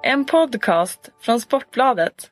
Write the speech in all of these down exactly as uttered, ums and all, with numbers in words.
En podcast från Sportbladet.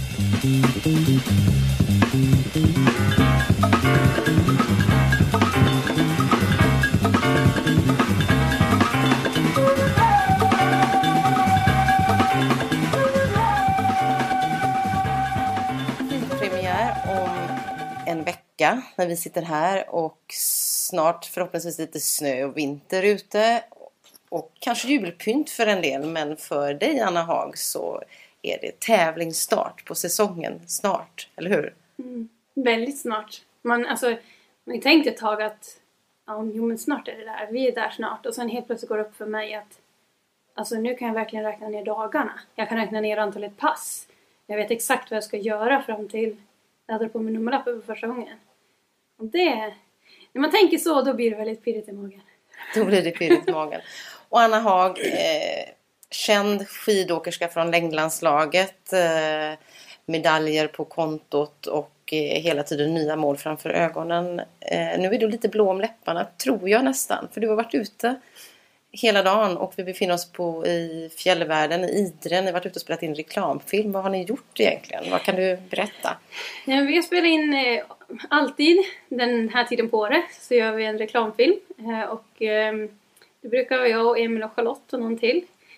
Premiär om en vecka när vi sitter här och snart förhoppningsvis lite snö och vinter ute. Och kanske jubelpynt för en del, men för dig Anna Haag så är det tävlingsstart på säsongen snart, eller hur? Mm, väldigt snart. Man, alltså, man tänkte ett tag att ja, jo, men snart är det där, vi är där snart. Och sen helt plötsligt går det upp för mig att alltså, nu kan jag verkligen räkna ner dagarna. Jag kan räkna ner antalet pass. Jag vet exakt vad jag ska göra fram till jag hade på min nummerlapp för första gången. Och det, när man tänker så, då blir det väldigt pirrigt i magen. Då blir det pirrigt i magen. Och Anna Haag, eh, känd skidåkerska från längdlandslaget, eh, medaljer på kontot och eh, hela tiden nya mål framför ögonen. Eh, nu är du lite blå om läpparna, tror jag nästan, för du har varit ute hela dagen och vi befinner oss på, i fjällvärlden, i Idre. Ni har varit ute och spelat in reklamfilm. Vad har ni gjort egentligen? Vad kan du berätta? Ja, vi har spelat in eh, alltid den här tiden på året så gör vi en reklamfilm. Eh, och eh, det brukar jag och Emil och Charlotte och någon till.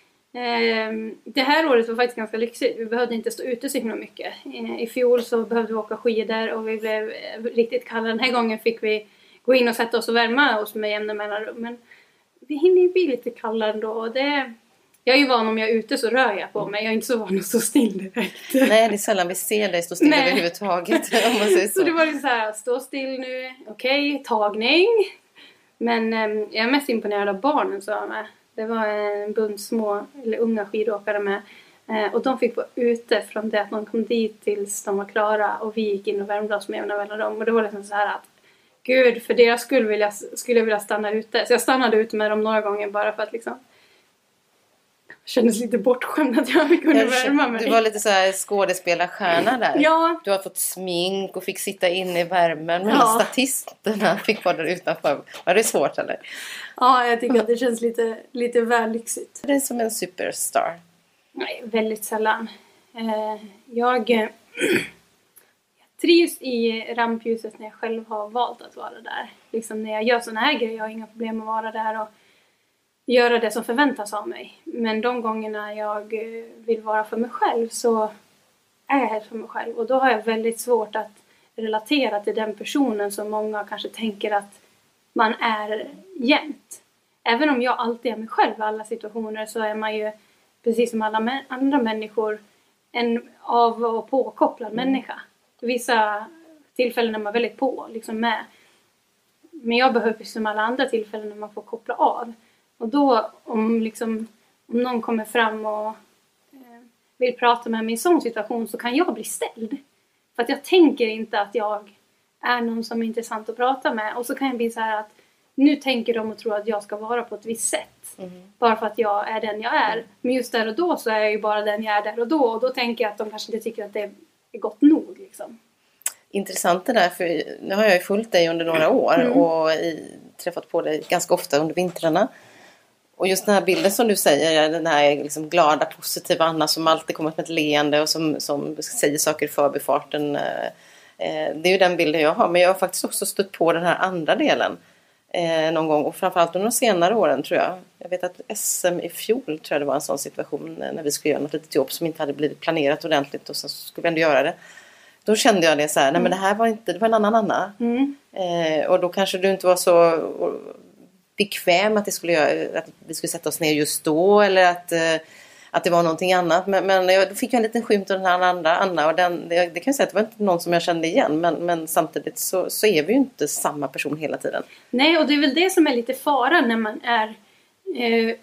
Eh, det här året var faktiskt ganska lyxigt. Vi behövde inte stå ute så himla mycket. Eh, I fjol så behövde vi åka skidor och vi blev riktigt kalla. Den här gången fick vi gå in och sätta oss och värma oss med jämna mellanrum. Men vi hinner ju bli lite kallare ändå. Och det, jag är ju van om jag är ute så rör jag på mig. Jag är inte så van att stå still direkt. Nej, det är sällan vi ser dig stå still Nej. överhuvudtaget. Om man säger så. Så det var ju så här, stå still nu. Okej, okay, tagning. Men eh, jag är mest imponerad av barnen som var med. Det var en bunt små eller unga skidåkare med. Eh, och de fick vara ute från det att de kom dit tills de var klara. Och vi gick in och värmde oss med jämna mellanrum. Och det var liksom så här att gud, för deras skull vill jag, skulle jag vilja stanna ute. Så jag stannade ute med dem några gånger bara för att liksom kändes lite bortskämd att jag kunde värma mig. Du var lite så här skådespelarstjärna där. Ja. Du har fått smink och fick sitta inne i värmen. Men ja. Statisterna fick vara där utanför. Var det svårt eller? Ja, jag tycker att det känns lite, lite väl lyxigt. Det är som en superstar. Nej, väldigt sällan. Eh, jag... jag trivs i rampljuset när jag själv har valt att vara där. Liksom när jag gör såna här grejer, jag har inga problem att vara där och göra det som förväntas av mig. Men de gångerna jag vill vara för mig själv så är jag helt för mig själv. Och då har jag väldigt svårt att relatera till den personen som många kanske tänker att man är jämt. Även om jag alltid är mig själv i alla situationer så är man ju precis som alla mä- andra människor en av- och påkopplad mm. människa. Vissa tillfällen är man väldigt på, liksom med. Men jag behöver som alla andra tillfällen när man får koppla av. Och då om, liksom, om någon kommer fram och eh, vill prata med mig i en sån situation så kan jag bli ställd. För att jag tänker inte att jag är någon som är intressant att prata med. Och så kan jag bli så här att nu tänker de och tror att jag ska vara på ett visst sätt. Mm. Bara för att jag är den jag är. Men just där och då så är jag ju bara den jag är där och då. Och då tänker jag att de kanske inte tycker att det är är gott nog liksom. Intressant det där, för nu har jag ju följt dig under några år mm. och i, träffat på dig ganska ofta under vintrarna. Och just den här bilden som du säger, den här liksom glada, positiva Anna som alltid kommer med ett leende och som, som säger saker i förbifarten. Eh, det är ju den bilden jag har, men jag har faktiskt också stött på den här andra delen eh, någon gång och framförallt under de senare åren tror jag. Jag vet att S M i fjol tror jag det var en sån situation när vi skulle göra något litet jobb som inte hade blivit planerat ordentligt och så skulle vi ändå göra det. Då kände jag det så här, nej men det här var inte, det var en annan Anna. Mm. Eh, och då kanske du inte var så bekväm att, det skulle göra, att vi skulle sätta oss ner just då eller att, eh, att det var någonting annat. Men, men jag, då fick jag en liten skymt av den här andra Anna och den, det, det kan jag säga att det var inte någon som jag kände igen. Men, men samtidigt så, så är vi ju inte samma person hela tiden. Nej, och det är väl det som är lite fara när man är... Eh,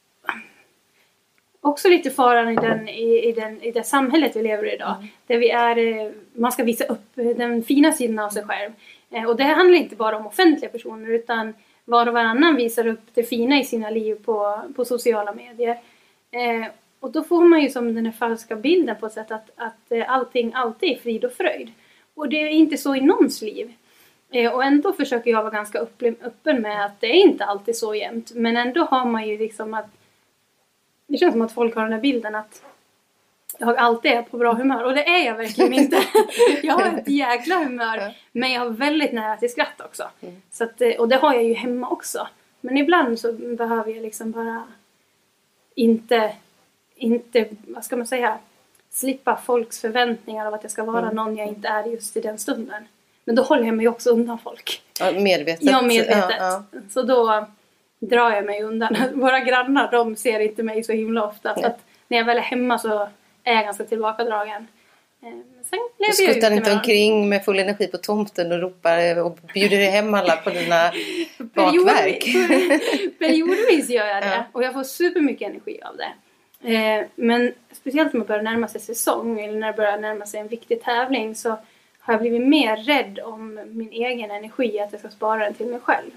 också lite faran i, den, i, i, den, i det samhället vi lever i idag. Mm. Där vi är, man ska visa upp den fina sidan av sig själv. Eh, och det handlar inte bara om offentliga personer utan var och varannan visar upp det fina i sina liv på, på sociala medier. Eh, och då får man ju som den här falska bilden på ett sätt att, att allting alltid är frid och fröjd. Och det är inte så i någons liv. Eh, och ändå försöker jag vara ganska öppen med att det är inte alltid så jämnt. Men ändå har man ju liksom att det känns som att folk har den här bilden att jag alltid är på bra humör. Och det är jag verkligen inte. Jag har ett jäkla humör. Men jag har väldigt nära till skratt också. Mm. Så att, och det har jag ju hemma också. Men ibland så behöver jag liksom bara inte, inte vad ska man säga, slippa folks förväntningar av att jag ska vara mm. någon jag inte är just i den stunden. Men då håller jag mig också undan folk. Ja, medvetet. Ja, medvetet. Ja, ja. Så då drar jag mig undan. Våra grannar, de ser inte mig så himla ofta. Så att när jag väl är hemma så är jag ganska tillbakadragen. Sen du skuttar inte omkring med full energi på tomten och ropar och bjuder hem alla på dina bakverk. Periodvis gör jag det. Ja. Och jag får supermycket energi av det. Men speciellt när man börjar närma sig säsong eller när det börjar närma sig en viktig tävling så har jag blivit mer rädd om min egen energi, att jag ska spara den till mig själv.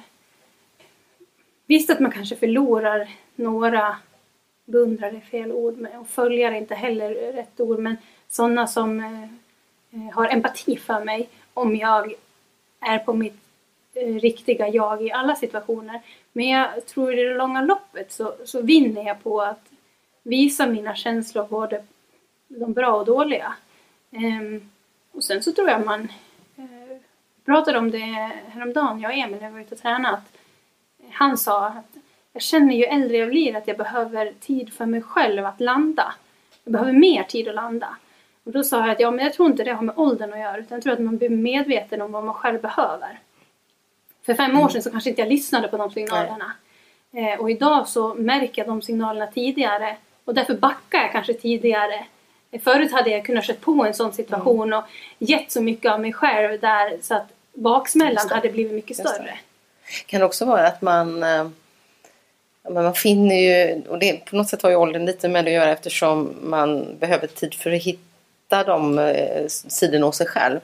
Visst att man kanske förlorar några, beundrare är fel ord, och följare är inte heller rätt ord, men sådana som eh, har empati för mig om jag är på mitt eh, riktiga jag i alla situationer. Men jag tror i det långa loppet så, så vinner jag på att visa mina känslor, både de bra och dåliga. Ehm, och sen så tror jag man eh, pratade om det häromdagen, jag och Emil, när jag var ute och tränade, att han sa att jag känner ju äldre jag blir att jag behöver tid för mig själv att landa. Jag behöver mer tid att landa. Och då sa jag att ja, men jag tror inte det har med åldern att göra, utan jag tror att man blir medveten om vad man själv behöver. För fem år sedan så kanske inte jag lyssnade på de signalerna. Eh, och idag så märker jag de signalerna tidigare. Och därför backar jag kanske tidigare. Förut hade jag kunnat köra på en sån situation mm. och gett så mycket av mig själv där så att baksmällan hade blivit mycket större. Kan det också vara att man, ja, man finner ju, och det på något sätt har ju åldern lite med att göra eftersom man behöver tid för att hitta de eh, sidorna hos sig själv.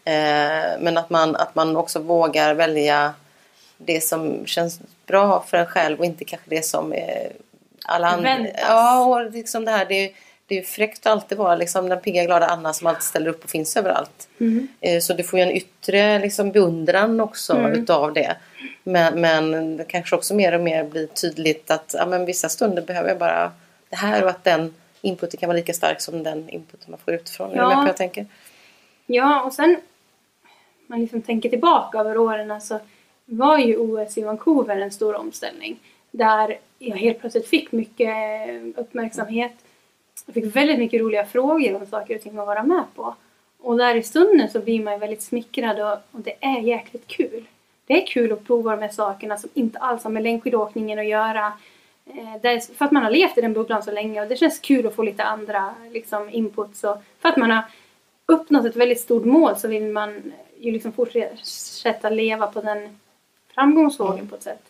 Eh, men att man, att man också vågar välja det som känns bra för en själv och inte kanske det som är alla andra. Ja, och liksom det här, det är Det är ju fräckt att alltid vara liksom den pigga glada Anna som alltid ställer upp och finns överallt. Mm. Så du får ju en yttre liksom beundran också mm. utav det. Men, men det kanske också mer och mer blir tydligt att ja, men vissa stunder behöver jag bara det här och att den inputen kan vara lika stark som den inputen man får utifrån. Ja. Är du med på vad jag tänker? Ja, och sen man liksom tänker tillbaka över åren så var ju O S i Vancouver en stor omställning. Där jag helt plötsligt fick mycket uppmärksamhet. Jag fick väldigt mycket roliga frågor om saker och ting att vara med på. Och där i stunden så blir man väldigt smickrad och, och det är jäkligt kul. Det är kul att prova de här sakerna som inte alls har med längdskidåkningen att göra. Eh, det är för att man har levt i den bubblan så länge och det känns kul att få lite andra liksom, inputs. Och för att man har uppnått ett väldigt stort mål så vill man ju liksom fortsätta leva på den framgångsvågen mm. på ett sätt.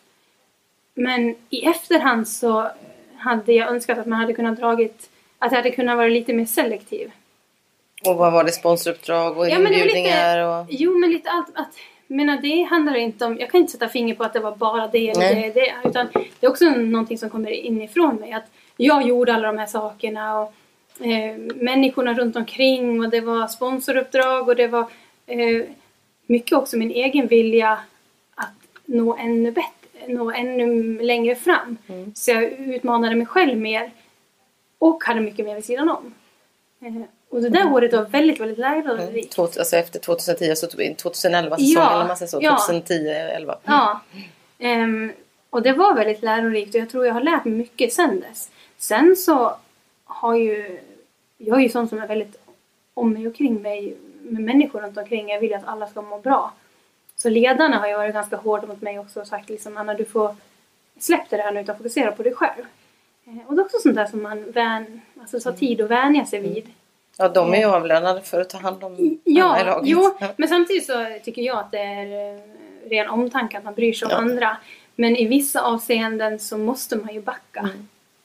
Men i efterhand så hade jag önskat att man hade kunnat dragit att jag hade kunnat vara lite mer selektiv. Och vad var det? Sponsoruppdrag och ja, inbjudningar? Lite, och... Jo, men lite allt. Att, menar, det handlar inte om... Jag kan inte sätta finger på att det var bara det eller det, det. Utan det är också någonting som kommer inifrån mig. Att jag gjorde alla de här sakerna. Och eh, människorna runt omkring. Och det var sponsoruppdrag. Och det var eh, mycket också min egen vilja att nå ännu bättre. Nå ännu längre fram. Mm. Så jag utmanade mig själv mer. Och hade mycket mer vid sidan om. Eh, och det där mm. året var väldigt, väldigt lärorikt. Mm. Alltså efter tjugohundratio, så tjugoelva säsongen, ja, eller man säger så. Ja. tjugohundratio elva Mm. Ja. Um, och det var väldigt lärorikt. Och jag tror jag har lärt mig mycket sen dess. Sen så har ju... Jag är ju sån som är väldigt om mig och kring mig. Med människor runt omkring. Jag vill att alla ska må bra. Så ledarna har ju varit ganska hårda mot mig också. Och sagt liksom, Anna, du får släpp det här nu utan fokusera på dig själv. Och det är också sånt där som man vän, alltså tar tid att vänja sig vid. Ja, de är ju avlönade för att ta hand om ja, alla i laget. Jo, men samtidigt så tycker jag att det är ren omtanke att man bryr sig om ja. andra. Men i vissa avseenden så måste man ju backa. Mm.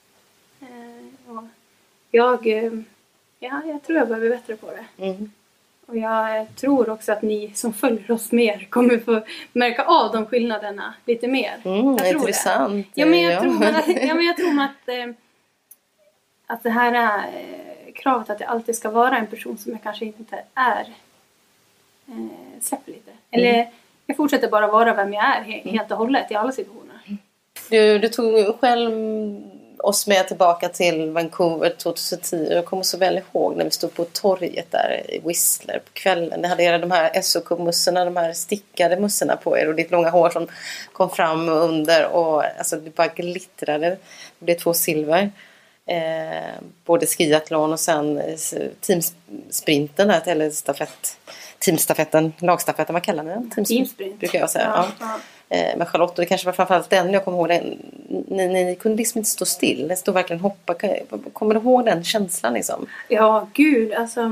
Uh, och jag, ja, jag tror jag behöver bli bättre på det. Mm. Och jag tror också att ni som följer oss mer kommer få märka av de skillnaderna lite mer. Mm, jag tror intressant. Det. Ja, men jag ja. tror att, ja, men jag tror att, eh, att det här eh, kravet att det alltid ska vara en person som jag kanske inte är eh, släpper lite. Eller mm. jag fortsätter bara vara vem jag är helt och hållet i alla situationer. Du, du tog själv oss med tillbaka till Vancouver tjugohundratio. Jag kommer så väl ihåg när vi stod på torget där i Whistler på kvällen. Ni hade era de här S O K-mussorna, de här stickade mussorna på er och ditt långa hår som kom fram och under och alltså det bara glittrade. Det blev två silver. Eh, både skiathlon och sen teamsprinten där, eller stafett, teamstafetten, lagstafetten, vad kallar ni den? Teamsprint brukar jag säga. Ja, ja. Ja. Eh, men Charlotte, och det kanske var framförallt den jag kommer ihåg. Den, ni, ni kunde liksom inte stå still. Ni stod verkligen hoppa. Kommer du ihåg den känslan liksom? Ja, gud. Alltså,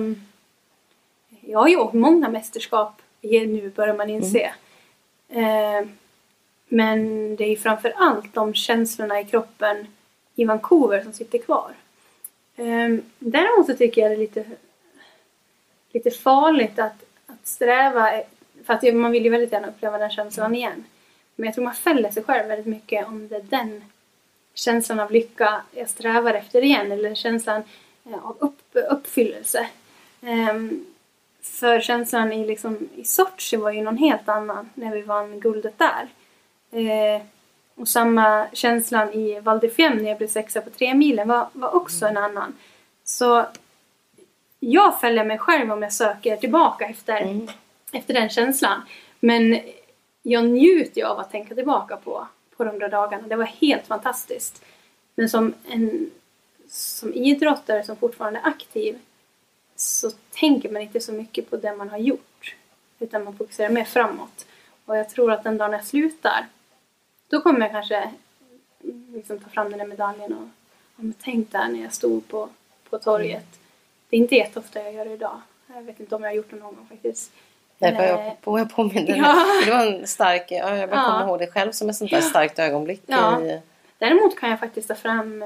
jag har ju åkt många mästerskap. Nu börjar man inse. Mm. Eh, men det är framför allt de känslorna i kroppen i Vancouver som sitter kvar. Eh, däremot så tycker jag det är lite, lite farligt att, att sträva. För att man vill ju väldigt gärna uppleva den känslan igen. Men jag tror man fäller sig själv väldigt mycket om det är den känslan av lycka jag strävar efter igen. Eller känslan av upp, uppfyllelse. Um, för känslan i, liksom, i Sochi var ju någon helt annan när vi vann guldet där. Uh, och samma känslan i Val di Fiemme när jag blev sexa på tre milen var, var också en annan. Så jag fäller mig själv om jag söker tillbaka efter, mm. efter den känslan. Men jag njuter ju av att tänka tillbaka på, på de där dagarna. Det var helt fantastiskt. Men som en som idrottare som fortfarande är aktiv så tänker man inte så mycket på det man har gjort. Utan man fokuserar mer framåt. Och jag tror att den dagen jag slutar, då kommer jag kanske liksom ta fram den där medaljen och, och tänk där när jag stod på, på torget. Det är inte jätteofta jag gör det idag. Jag vet inte om jag har gjort det någon gång faktiskt. Nej, vad jag, på, jag påminner ja. Det var en stark, ja, jag bara ja. kommer ihåg det själv som ett sånt där starkt ögonblick. Ja. I... Däremot kan jag faktiskt ta fram,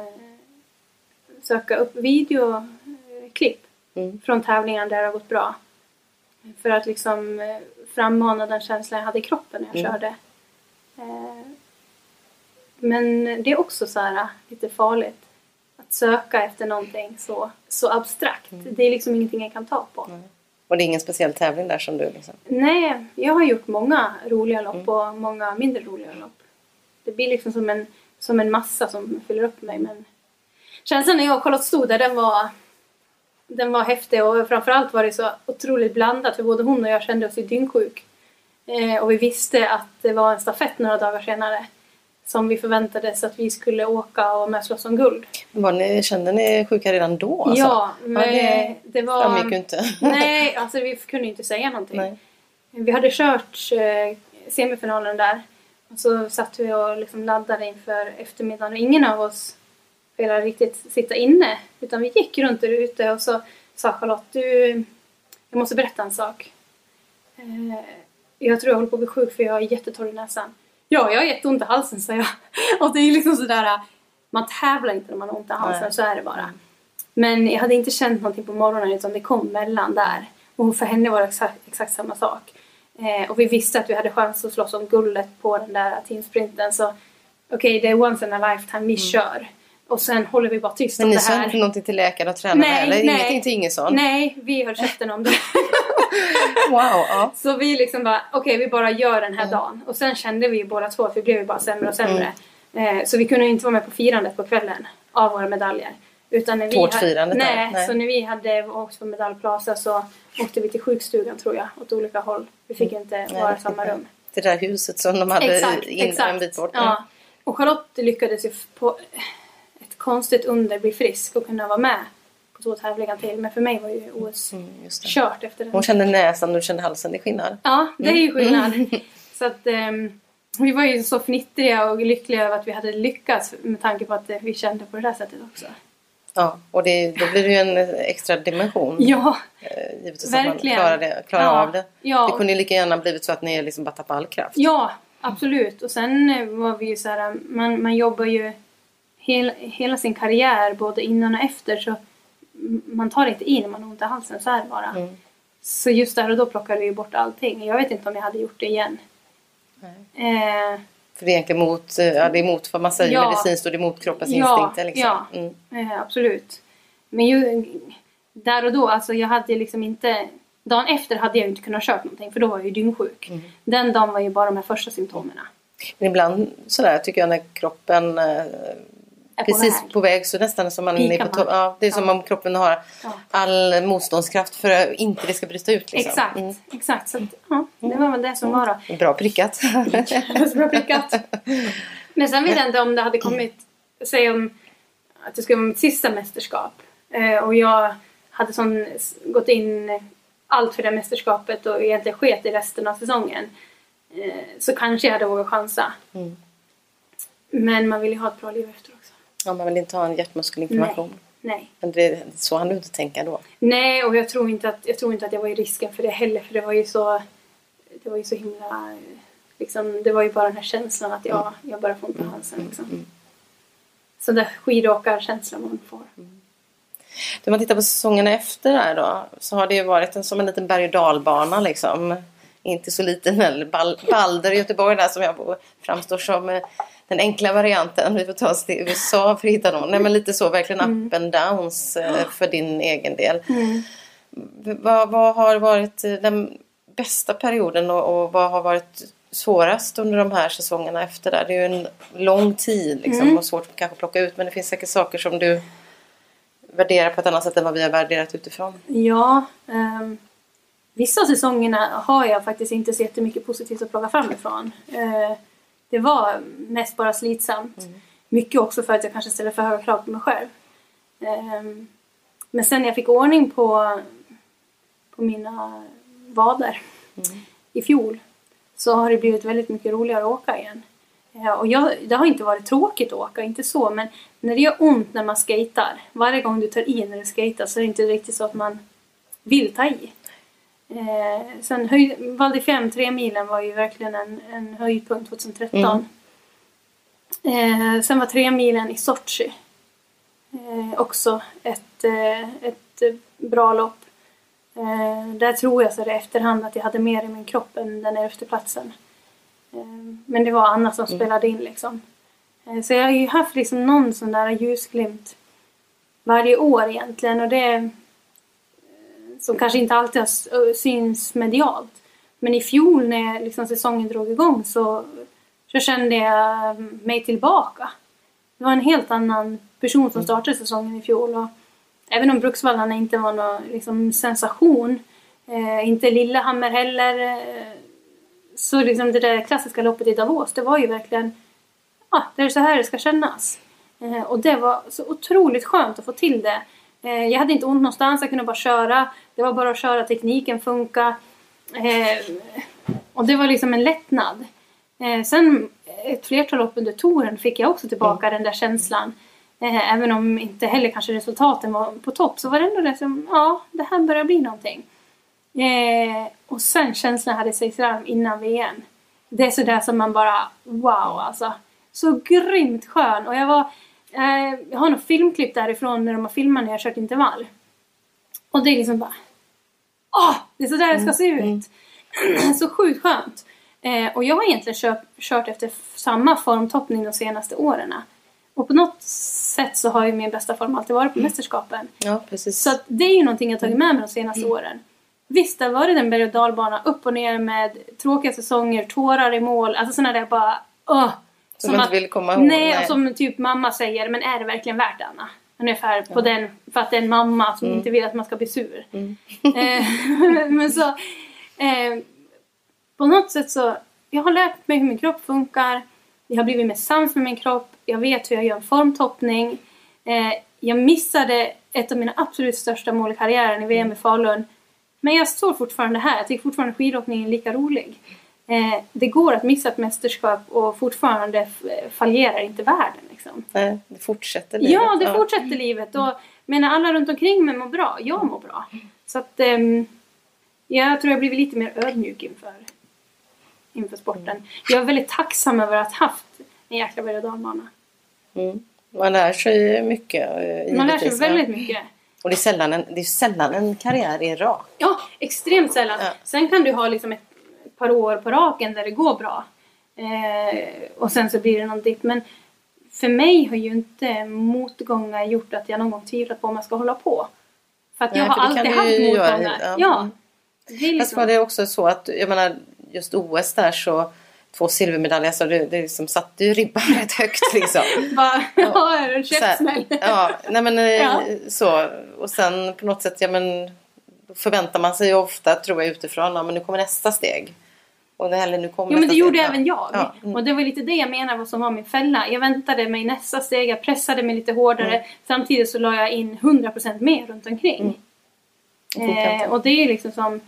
söka upp videoklipp mm. från tävlingar där det har gått bra. För att liksom frammana den känslan jag hade i kroppen när jag mm. körde. Men det är också så här lite farligt att söka efter någonting så, så abstrakt. Mm. Det är liksom ingenting jag kan ta på. Mm. Och det är ingen speciell tävling där som du liksom? Nej, jag har gjort många roliga lopp mm. och många mindre roliga lopp. Det blir liksom som en, som en massa som fyller upp mig. Men känslan när jag och Charlotte stod där, den var, den var häftig. Och framförallt var det så otroligt blandat. För både hon och jag kände oss ju dyngsjuk. Eh, och vi visste att det var en stafett några dagar senare. Som vi förväntade så att vi skulle åka och med slåss om guld. Var ni, kände ni sjuka redan då? Alltså? Ja, men ja, det, det var... framgick ju inte. Nej, alltså vi kunde inte säga någonting. Nej. Vi hade kört eh, semifinalen där. Och så satt vi och liksom laddade inför eftermiddagen. Och ingen av oss ville riktigt sitta inne. Utan vi gick runt där ute och så sa Charlotte, du, jag måste berätta en sak. Eh, jag tror jag håller på att bli sjuk för jag är jättetorr i näsan. Ja, jag har jätteont i halsen, sa jag. Och det är liksom sådär, man tävlar inte när man har ont i halsen, nej. Så är det bara. Men jag hade inte känt någonting på morgonen utan det kom mellan där. Och för henne var det exakt, exakt samma sak. Eh, och vi visste att vi hade chans att slåss om guldet på den där teamsprinten. Så okej, okay, det är once in a lifetime, vi mm. kör. Och sen håller vi bara tyst om det här. Men ni sa inte någonting till läkaren och tränaren nej, eller? Nej. Ingenting till Ingesson? Nej, vi höll käften om det. Wow, ja. Så vi liksom bara, okej okay, vi bara gör den här mm. dagen. Och sen kände vi ju båda två att vi blev bara sämre och sämre. Mm. Eh, så vi kunde inte vara med på firandet på kvällen av våra medaljer. Utan när vi Tårtfirandet hade, där. nej, nej, så när vi hade åkt på Medaljplaza så åkte vi till sjukstugan tror jag. Åt olika håll. Vi fick inte mm. vara i samma rum. Det där huset som de hade exakt, in exakt. en bit bort. Ja. Och Charlotte lyckades ju på ett konstigt under bli frisk och kunna vara med på två tävlingar till. Men för mig var ju O S mm, kört efter den. Hon kände näsan och du kände halsen. Det är skillnad. Ja, det är ju skillnad. Mm. Så att um, vi var ju så fnittriga och lyckliga över att vi hade lyckats med tanke på att vi kände på det där sättet också. Ja, och det, då blir det ju en extra dimension. Ja, eh, givetvis verkligen. Att man klarar, det, klarar ja, av det. Ja. Det kunde ju lika gärna blivit så att ni liksom bara tappade all kraft. Ja, absolut. Och sen var vi ju så här, man, man jobbar ju hel, hela sin karriär både innan och efter så man tar inte in när man har ont i halsen, så är det bara. Mm. Så just där och då plockade vi bort allting. Jag vet inte om jag hade gjort det igen. Eh, För det är egentligen mot, ja, det är mot vad man säger ja, medicinskt och det är mot kroppens ja, instinkter. Liksom. Ja, mm. eh, absolut. Men ju, där och då, alltså jag hade liksom inte... Dagen efter hade jag inte kunnat köra någonting för då var jag ju dyngsjuk. Mm. Den dagen var ju bara de här första symptomerna. Men ibland sådär tycker jag när kroppen... är precis på väg. på väg. Så nästan som man är på topp. Ja, det är som ja. om kroppen har ja. all motståndskraft för att inte det ska bryta ut. Liksom. Exakt, mm. exakt. Så att, ja, det var väl det som var då. Bra prickat. Bra prickat. Men sen vet jag inte om det hade kommit, säg om att det skulle vara mitt sista mästerskap. Eh, och jag hade sån, gått in allt för det mästerskapet och egentligen sket i resten av säsongen. Eh, så kanske jag hade vågat chansa. Mm. Men man vill ju ha ett bra liv efter också. Ja, man vill inte ha en hjärtmuskelinflammation. Nej. Nej. Men det, så hann du inte tänka då? Nej, och jag tror inte att jag tror inte att jag var i risken för det heller. För det var ju så, det var ju så himla, liksom, det var ju bara den här känslan att jag, jag bara får ont i halsen. Liksom. Mm. Så där skidåkarkänslan man får. Mm. Om man tittar på säsongerna efter där då, så har det ju varit en, som en liten berg- och dalbana liksom. Inte så liten, eller Balder i Göteborg där som jag bor, framstår som den enkla varianten. Vi får ta oss till U S A för att hitta någon. Nej, men lite så, verkligen up and downs eh, för din egen del. Mm. Vad, vad har varit den bästa perioden och, och vad har varit svårast under de här säsongerna efter där? Det är ju en lång tid liksom, Mm. och svårt att kanske plocka ut. Men det finns säkert saker som du värderar på ett annat sätt än vad vi har värderat utifrån. Ja, um, vissa av säsongerna har jag faktiskt inte så jättemycket positivt att plocka fram ifrån. Uh, det var mest bara slitsamt. Mm. Mycket också för att jag kanske ställer för höga krav på mig själv. Um, men sen när jag fick ordning på, på mina vader mm. i fjol så har det blivit väldigt mycket roligare att åka igen. Uh, och jag, det har inte varit tråkigt att åka, inte så, men när det gör ont när man skejtar, varje gång du tar i när du skejtar, så är det inte riktigt så att man vill ta i. Eh, sen höj, Val di Fiemme, tre milen var ju verkligen en, en höjdpunkt tjugohundratretton. Mm. Eh, sen var tre milen i Sochi eh, också ett, eh, ett bra lopp. Eh, där tror jag så det efterhand att jag hade mer i min kropp än den elfte platsen. Eh, men det var Anna som mm. spelade in liksom. Eh, så jag har ju haft liksom någon sån där ljusglimt varje år egentligen, och det som kanske inte alltid har syns medialt. Men i fjol när liksom säsongen drog igång så, så kände jag mig tillbaka. Det var en helt annan person som startade säsongen i fjol. Och även om Bruksvallarna inte var någon liksom, sensation, eh, inte Lillehammer heller, eh, så liksom det där klassiska loppet i Davos, det var ju verkligen, ja, ah, det är så här det ska kännas. Eh, och det var så otroligt skönt att få till det. Jag hade inte ont någonstans, jag kunde bara köra. Det var bara att köra, tekniken funka. Eh, och det var liksom en lättnad. Eh, sen ett flertal lopp under touren fick jag också tillbaka mm. den där känslan. Eh, även om inte heller kanske resultaten var på topp, så var det ändå det som, ja, det här börjar bli någonting. Eh, och sen känslan hade sig fram innan V M. Det är sådär som man bara, wow alltså. Så grymt skön. Och jag var... Jag har något filmklipp därifrån när de har filmat när jag har kört intervall. Och det är liksom bara... Åh! Det är så där det ska se ut. Mm. Så sjukt skönt. Eh, och jag har egentligen kört, kört efter samma formtoppning de senaste åren. Och på något sätt så har ju min bästa form alltid varit på mm. mästerskapen. Ja, precis. Så att det är ju någonting jag tagit med mig de senaste mm. åren. Visst, det var det den berg- och dalbana upp och ner med tråkiga säsonger, tårar i mål. Alltså sådana där bara... Åh! Som, som man inte vill komma ihåg. Nej, nej, och som typ mamma säger, men är det verkligen värt det, Anna? Ungefär på ja. den, för att det är en mamma som mm. inte vill att man ska bli sur. Mm. eh, men så, eh, på något sätt så, jag har lärt mig hur min kropp funkar. Jag har blivit mer sams med min kropp. Jag vet hur jag gör en formtoppning. Eh, jag missade ett av mina absolut största mål i karriären i V M i Falun. Men jag står fortfarande här. Jag tycker fortfarande skidåkningen är lika rolig. Eh, det går att missa ett mästerskap och fortfarande f- fallerar inte världen liksom. Nej, det fortsätter livet. Ja, det ja. fortsätter livet. Och menar alla runt omkring mig mår bra. Jag mår bra. Så att eh, jag tror jag blivit lite mer ödmjuk inför, inför sporten. Mm. Jag är väldigt tacksam över att ha haft en jäkla berg- och dalbana. Mm. Man lär sig mycket. Man lär sig väldigt mycket. Och det är sällan en, det är sällan en karriär är rak. Ja, extremt sällan. Ja. Sen kan du ha liksom ett par år på raken där det går bra. Eh, och sen så blir det någon dipp. Men för mig har ju inte motgångar gjort att jag någon gång tvivlat på om man ska hålla på. För att Nej, jag har alltid haft motgångar. Ja. ja. Det är liksom... Fast var det också så att, jag menar, just O S där så två silvermedaljer, så det, det liksom satte ju ribban rätt högt liksom. Bara, ja, en käftsmäll. Ja, nej men Ja. så. Och sen på något sätt, ja men då förväntar man sig ju ofta, tror jag, utifrån, ja men nu kommer nästa steg. Och det heller, nu kommer Jo, men det nästa gjorde steg. även jag. Ja. Mm. Och det var lite det jag menar vad som var min fälla. Jag väntade mig nästa steg, jag pressade mig lite hårdare. Mm. Samtidigt så la jag in hundra procent mer runt omkring. Mm. Det funkar inte. Eh, och det är liksom som...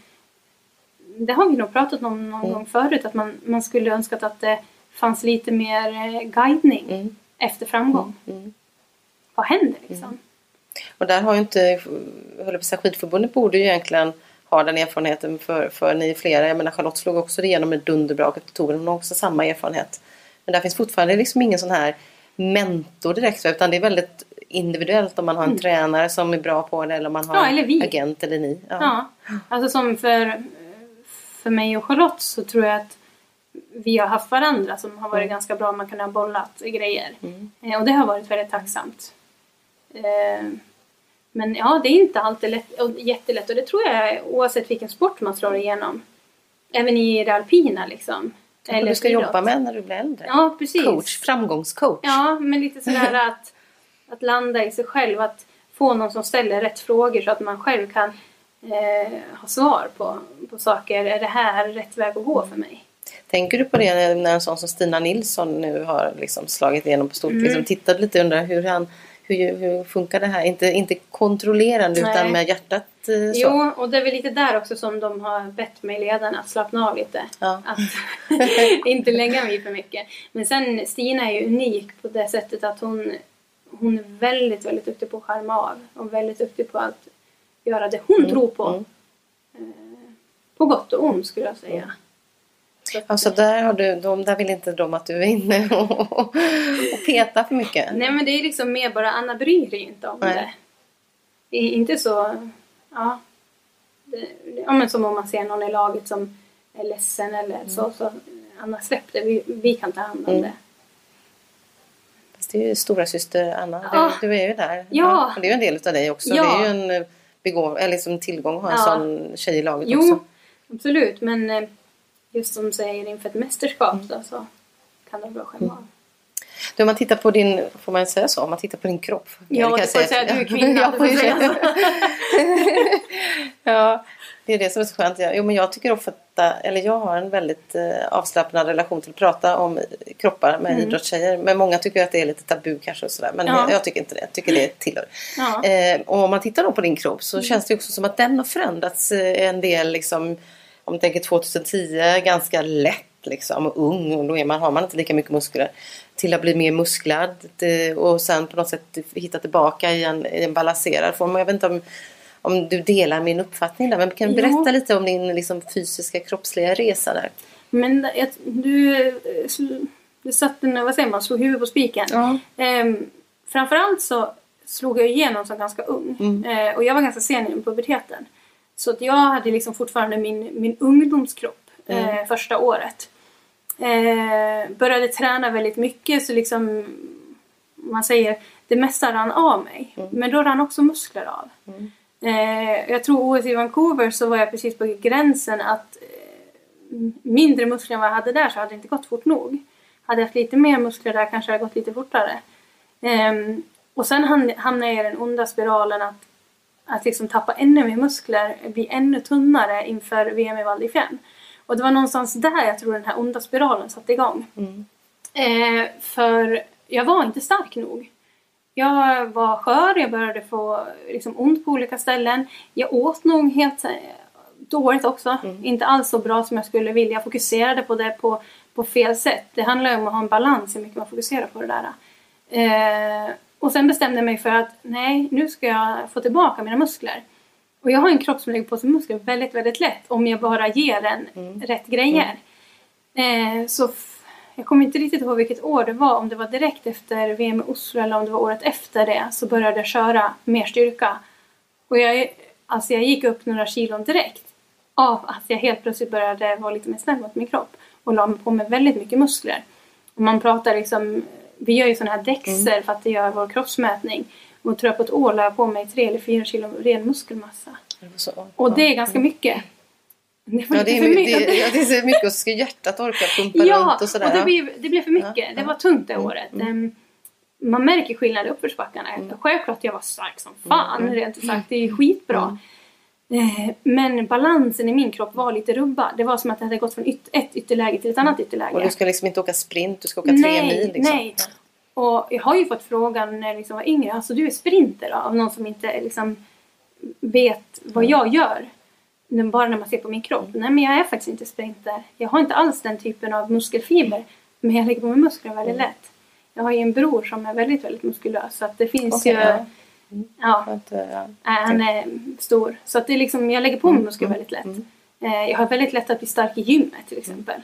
Det har vi nog pratat om någon Mm. gång förut. Att man, man skulle önskat att det fanns lite mer eh, guidning Mm. efter framgång. Mm. Vad händer liksom? Och där har ju inte, jag håller på att säga, skidförbundet borde ju egentligen ha den erfarenheten, för, för ni är flera. Jag menar, Charlotte slog också igenom ett dunderbrak efter touren. Hon har också samma erfarenhet. Men där finns fortfarande liksom ingen sån här mentor direkt, utan det är väldigt individuellt om man har en Mm. tränare som är bra på det, eller om man har Ja, eller vi. en agent eller ni. Ja. Ja, alltså som för, för mig och Charlotte så tror jag att vi har haft varandra som har varit Mm. ganska bra. Man kan ha bollat grejer. Mm. Eh, och det har varit väldigt tacksamt. Eh, men ja, det är inte alltid lätt, och jättelätt. Och det tror jag oavsett vilken sport man slår igenom. Även i det alpina liksom. Eller du ska friidrott. jobba med när du blir äldre. Ja, precis. Coach, framgångscoach. Ja, men lite sådär att, att landa i sig själv. Att få någon som ställer rätt frågor så att man själv kan eh, ha svar på, på saker. Är det här rätt väg att gå för mig? Tänker du på det när en sån som Stina Nilsson nu har liksom slagit igenom på stort? Mm. Liksom tittat lite och undrar hur, han, hur, hur funkar det här? Inte, inte kontrollerande Nej. utan med hjärtat eh, så. Jo, och det är väl lite där också som de har bett mig ledarna att slappna av lite. Ja. Att inte lägga mig för mycket. Men sen Stina är ju unik på det sättet att hon, hon är väldigt, väldigt duktig på att skärma av. Och väldigt duktig på att göra det hon Mm. tror på. Mm. Eh, på gott och ont skulle jag säga. Mm. Så att, Alltså där, har du, de, där vill inte de att du är inne och, och petar för mycket. nej, men det är liksom mer bara Anna bryr sig inte om Nej. det. Det är inte så... Ja, det, ja, men som om man ser någon i laget som är ledsen eller så. Så Anna, släpp det. Vi, vi kan ta hand om Mm. det. Fast det är ju stora syster Anna. Ja. Du, du är ju där. Ja. Och det är ju en del av dig också. Ja. Det är ju en eh, begåv, eller liksom tillgång att ha en Ja. sån tjej i laget Jo, också. absolut. Men eh, just som säger inför ett mästerskap då, så kan det vara bra att skämma av. Du, om man tittar på din, får man säga så? Om man tittar på din kropp. Ja, kan det jag får jag säga. Du är kvinna. Ja, det får jag säga. Ja, det är det som är så skönt. Jo, men jag tycker ofta, eller jag har en väldigt eh, avslappnad relation till att prata om kroppar med Mm. idrottstjejer. Men många tycker att det är lite tabu kanske och sådär. Men Ja. jag, jag tycker inte det. Jag tycker det tillhör. Ja. Eh, och om man tittar då på din kropp så Mm. känns det också som att den har förändrats eh, en del liksom, om man tänker tjugohundratio, ganska lätt liksom och ung, och då är man, har man inte lika mycket muskler, till att bli mer musklad eh, och sen på något sätt hitta tillbaka i en, i en balanserad form. Jag vet inte om, om du delar min uppfattning där, men kan du Jo. berätta lite om din liksom, fysiska kroppsliga resa där? Men jag, du, eh, sl- du satte, vad säger man, slog huvudet på spiken. Ja. Ehm, framförallt så slog jag igenom som ganska ung. Mm. Eh, och jag var ganska sen i puberteten. Så att jag hade liksom fortfarande min, min ungdomskropp eh, Mm. första året. Eh, började träna väldigt mycket, så liksom man säger, det mesta rann av mig. Mm. Men då rann också muskler av. Mm. Eh, jag tror O S i Vancouver så var jag precis på gränsen att eh, mindre muskler än vad jag hade där, så hade det inte gått fort nog. Hade jag haft lite mer muskler där kanske det hade gått lite fortare. Ehm, och sen ham- hamnade jag i den onda spiralen att, att liksom tappa ännu mer muskler, bli ännu tunnare inför V M i Val di Fiemme. Och det var någonstans där jag tror den här onda spiralen satte igång. Mm. Eh, för jag var inte stark nog. Jag var skör, jag började få liksom, ont på olika ställen. Jag åt nog helt eh, dåligt också. Mm. Inte alls så bra som jag skulle vilja. Jag fokuserade på det på, på fel sätt. Det handlar ju om att ha en balans hur mycket man fokuserar på det där. Eh, och sen bestämde jag mig för att nej, nu ska jag få tillbaka mina muskler. Och jag har en kropp som lägger på sig muskler väldigt, väldigt lätt. Om jag bara ger den Mm. rätt grejer. Eh, så f- jag kommer inte riktigt ihåg vilket år det var. Om det var direkt efter V M i Oslo eller om det var året efter det. Så började jag köra mer styrka. Och jag, alltså jag gick upp några kilon direkt. Av att jag helt plötsligt började vara lite mer snäll mot min kropp. Och la på mig väldigt mycket muskler. Och man pratar liksom, vi gör ju sådana här dexer Mm. för att det gör vår kroppsmätning. Och tror jag på ett år la jag på mig tre eller fyra kilo ren muskelmassa. Det var så. Och det är Ja. ganska mycket. Det var Ja, lite det, är, för mycket. det, ja, det är så mycket och ska hjärtat orka pumpa Ja, runt och sådär. och det blev, det blev för mycket. Ja, ja. Det var tungt det Mm, året. mm. Um, man märker skillnad i uppförsbackarna. Mm. Självklart jag var stark som fan, Mm. rent ut sagt. Det är ju skitbra. Eh, men balansen i min kropp var lite rubbad. Det var som att det hade gått från yt- ett ytterläge till ett annat ytterläge. Och du ska liksom inte åka sprint, du ska åka nej, tre mil. Liksom. Nej, och jag har ju fått frågan när jag liksom var yngre. Alltså du är sprinter då, av någon som inte liksom vet vad jag gör. Bara när man ser på min kropp. Nej, men jag är faktiskt inte sprinter. Jag har inte alls den typen av muskelfiber. Men jag lägger på mig muskler väldigt Mm. lätt. Jag har ju en bror som är väldigt, väldigt muskulös. Så att det finns Okej, ju... ja. Ja, För att, ja. nej, han är stor. Så att det är liksom, jag lägger på mig Mm, muskler mm, väldigt lätt. mm. Eh, jag har väldigt lätt att bli stark i gymmet till exempel.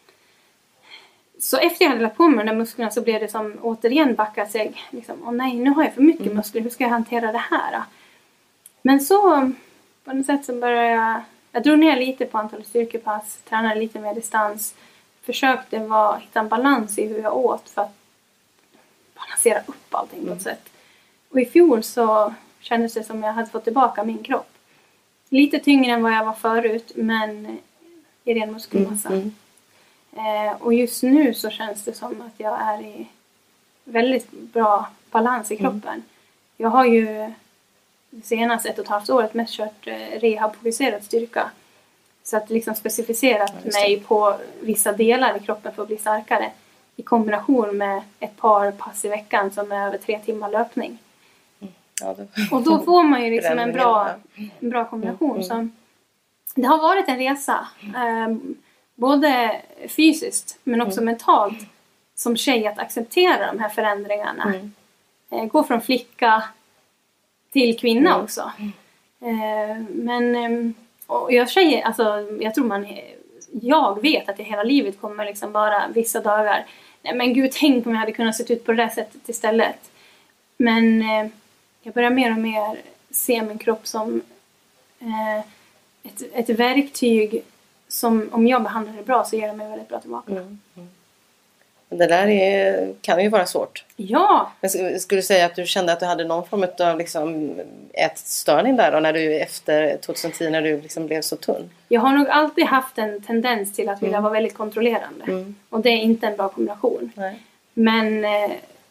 Så efter jag hade lagt på mig de där musklerna så blev det som återigen backa sig. Liksom, åh nej, nu har jag för mycket Mm. muskler. Hur ska jag hantera det här då? Men så på något sätt så började jag... Jag drog ner lite på antalet styrkepass. Tränade lite mer distans. Försökte vara, hitta en balans i hur jag åt för att balansera upp allting på ett Mm. sätt. Och i fjol så kändes det som jag hade fått tillbaka min kropp. Lite tyngre än vad jag var förut, men i ren muskelmassa. Mm, Eh, och just nu så känns det som att jag är i väldigt bra balans i kroppen. Mm. Jag har ju det senaste ett och ett halvt året mest kört eh, rehab-fokuserad styrka. Så att liksom specificerat Ja, just det. mig på vissa delar i kroppen för att bli starkare. I kombination med ett par pass i veckan som är över tre timmar löpning. Ja, då. Och då får man ju liksom en Bränner bra, hela. en bra kombination. Mm, mm. Så det har varit en resa. Eh, både fysiskt men också Mm. mentalt. Som tjej att acceptera de här förändringarna. Mm. Eh, gå från flicka till kvinna Mm. också. Eh, men eh, och jag tjejer, alltså jag tror man, jag vet att jag hela livet kommer liksom bara vissa dagar. Nej men gud, tänk om jag hade kunnat se ut på det där sättet istället. Men eh, jag börjar mer och mer se min kropp som eh, ett, ett verktyg som om jag behandlar det bra så ger det mig väldigt bra tillbaka. Mm. Mm. Det där är, kan ju vara svårt. Ja! Men sk- skulle du säga att du kände att du hade någon form av liksom, ätstörning där då, när du efter tjugohundratio när du liksom blev så tunn? Jag har nog alltid haft en tendens till att vilja Mm. vara väldigt kontrollerande. Mm. Och det är inte en bra kombination. Nej. Men eh,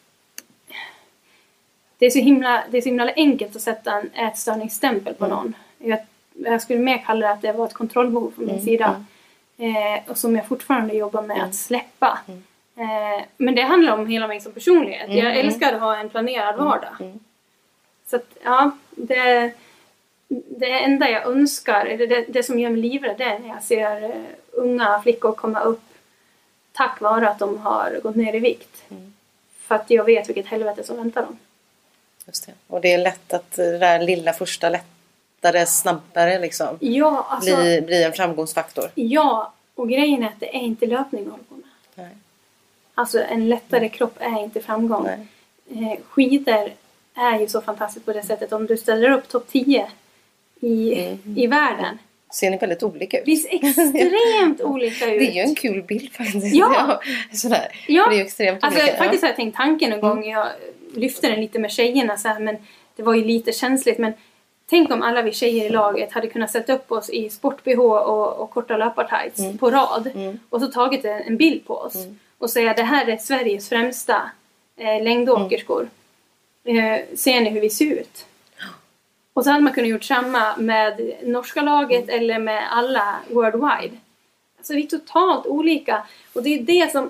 det, är så himla, det är så himla enkelt att sätta en ätstörningsstämpel på Mm. någon. Jag, jag skulle mer kalla det att det var ett kontrollbehov från min Mm, sida. Eh, och som jag fortfarande jobbar med Mm. att släppa. Mm. Eh, men det handlar om hela mig som personlighet. Mm, Jag mm. älskar att ha en planerad vardag. Mm. Så att, ja, det, det enda jag önskar, det, det, det som gör mig livrädd, det är när jag ser uh, unga flickor komma upp tack vare att de har gått ner i vikt. Mm. För att jag vet vilket helvete som väntar dem. Just det. Och det är lätt att det där lilla första lättare, snabbare liksom Ja, alltså, blir, blir en framgångsfaktor. ja, och grejen är att det är inte löpning jag håller på med. Nej. Alltså en lättare kropp är inte framgång. Nej. Eh, skidor är ju så fantastiskt på det sättet. Om du ställer upp topp tio i, Mm. i världen. Ser ni väldigt olika ut? Det ser extremt olika ut. Det är ju en kul bild faktiskt. Ja. Sådär. Ja. För det är ju extremt Alltså olika. faktiskt har jag tänkt tanken en gång. Jag lyfte den lite med tjejerna så här, men det var ju lite känsligt. Men tänk om alla vi tjejer i laget hade kunnat sätta upp oss i sport-B H och, och korta löpartights Mm. på rad. Mm. Och så tagit en, en bild på oss. Mm. Och säga det här är Sveriges främsta eh, längdåkerskor. Eh, ser ni hur vi ser ut? Och så hade man kunnat gjort samma med norska laget Mm. eller med alla worldwide. Alltså vi är totalt olika. Och det är det som...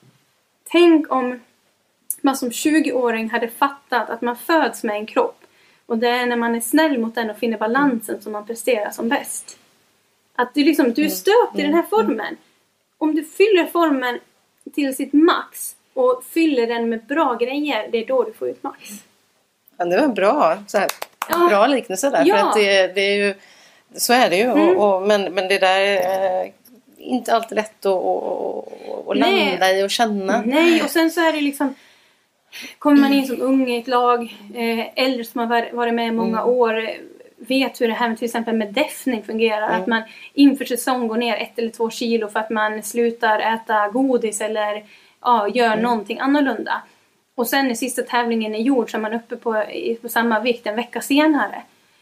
Tänk om man som tjugo-åring hade fattat att man föds med en kropp. Och det är när man är snäll mot den och finner balansen som man presterar som bäst. Att du liksom, du är stöpt i den här formen. Om du fyller formen till sitt max och fyller den med bra grejer, det är då du får ut max. Ja, det var bra. Så här, Ja. Bra liknelse där. Ja. För att det, det är ju, så är det ju. Mm. Och, och, men, men det där är inte alltid lätt att, att, att Nej. landa i och känna. Nej, och sen så är det liksom... Kommer man in som ung i ett lag, eh, äldre som har var- varit med i många Mm. år, eh, vet hur det här med till exempel med deffning fungerar. Mm. Att man inför säsong går ner ett eller två kilo för att man slutar äta godis eller ja, gör Mm. någonting annorlunda. Och sen när sista tävlingen är gjord så är man uppe på, i- på samma vikt en vecka senare.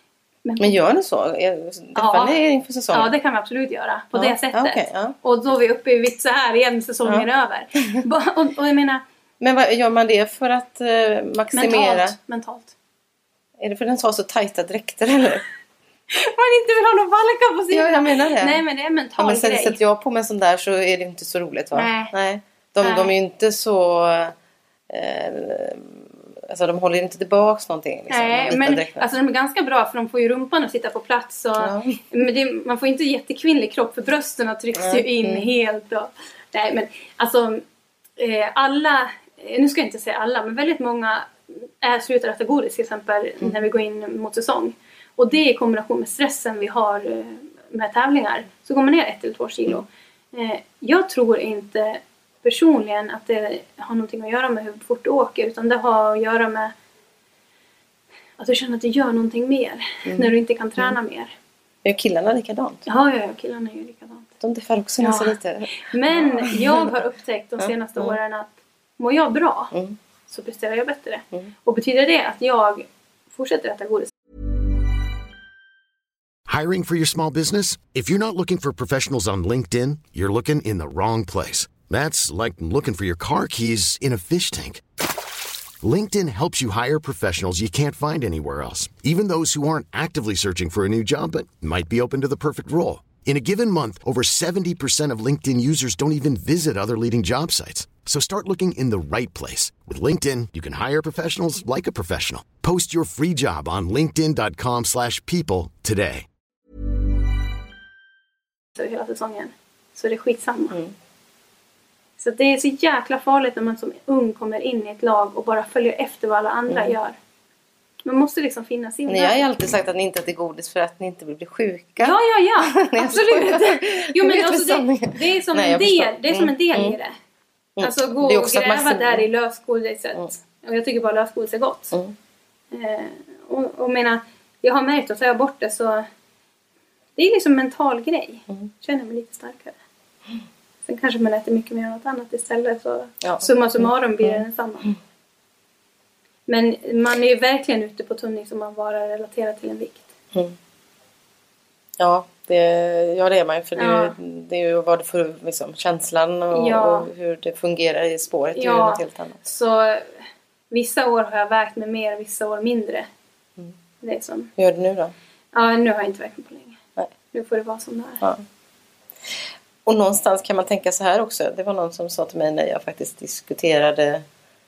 Men, men gör ni så? Träffar ni inför säsongen? Ja, det kan vi absolut göra. På ja. det sättet. Ja, okay, ja. Och då är vi uppe i vitt så här igen, säsongen ja. över. och, och jag menar... Men vad, gör man det för att eh, maximera? Mentalt. Mentalt. Är det för att den tar så tajta dräkter eller? Man inte vill ha någon valka på sidan. Ja, jag menar det. Nej, men det är en mental ja, men sen grej. sätter jag på mig en sån där så är det inte så roligt va? Nej. Nej. De, Nej. de är ju inte så... Eh, alltså de håller inte tillbaks någonting. Liksom, Nej, men alltså, de är ganska bra för de får ju rumpan att sitta på plats. Och, ja. Men det, man får inte jättekvinnlig kropp för brösten trycks mm. ju in mm. helt. Och, nej, men alltså eh, alla... Nu ska jag inte säga alla, men väldigt många är slutar äta godis till exempel mm. när vi går in mot säsong. Och det i kombination med stressen vi har med tävlingar så går man ner ett eller två kilo. Mm. Jag tror inte personligen att det har någonting att göra med hur fort du åker, utan det har att göra med att du känner att du gör någonting mer mm. när du inte kan träna mm. mer. Är killarna likadant? Ja, ja, ja, killarna är ju likadant. De diffar också ja. lite. Men jag har upptäckt de senaste mm. åren att mår jag bra mm. så presterar jag bättre. Mm. Och betyder det att jag fortsätter äta godis? Hiring for your small business? If you're not looking for professionals on LinkedIn, you're looking in the wrong place. That's like looking for your car keys in a fish tank. LinkedIn helps you hire professionals you can't find anywhere else, even those who aren't actively searching for a new job but might be open to the perfect role. In a given month, over seventy percent of LinkedIn users don't even visit other leading job sites. So start looking in the right place. With LinkedIn, you can hire professionals like a professional. Post your free job on linkedin dot com slash people today. Så hela säsongen. Så det är skitsamma. Mm. Så det är så jäkla farligt när man som ung kommer in i ett lag och bara följer efter vad alla andra mm. gör. Man måste liksom finna sin Ni har ju alltid sagt att ni inte äter godis för att ni inte vill bli sjuka. Ja, ja, ja. Absolut. Jo, men alltså det, det är som Nej, en del, det är som en del mm. i det. Mm. Alltså gå och gräva man... där i lösgodiset. Mm. Och jag tycker bara lösgodis är gott. Mm. Eh, och, och menar, jag har märkt att tar jag bort det så det är liksom en mental grej. Mm. Känner mig lite starkare. Mm. Sen kanske man äter mycket mer än något annat istället. Så ja. summa summarum blir det mm. densamma. Mm. Men man är ju verkligen ute på tunning som man bara relaterar till en vikt. Mm. Ja, det, ja, det är man ju. För det, ja. är, det är ju vad det för liksom, känslan och, ja. och hur det fungerar i spåret. Ja. Är ju något helt annat. Så vissa år har jag vägt mig mer, vissa år mindre. Mm. Det är som... Hur gör du nu då? Ja, nu har jag inte vägt mig på länge. Nej. Nu får det vara som det är. Ja. Och någonstans kan man tänka så här också. Det var någon som sa till mig när jag faktiskt diskuterade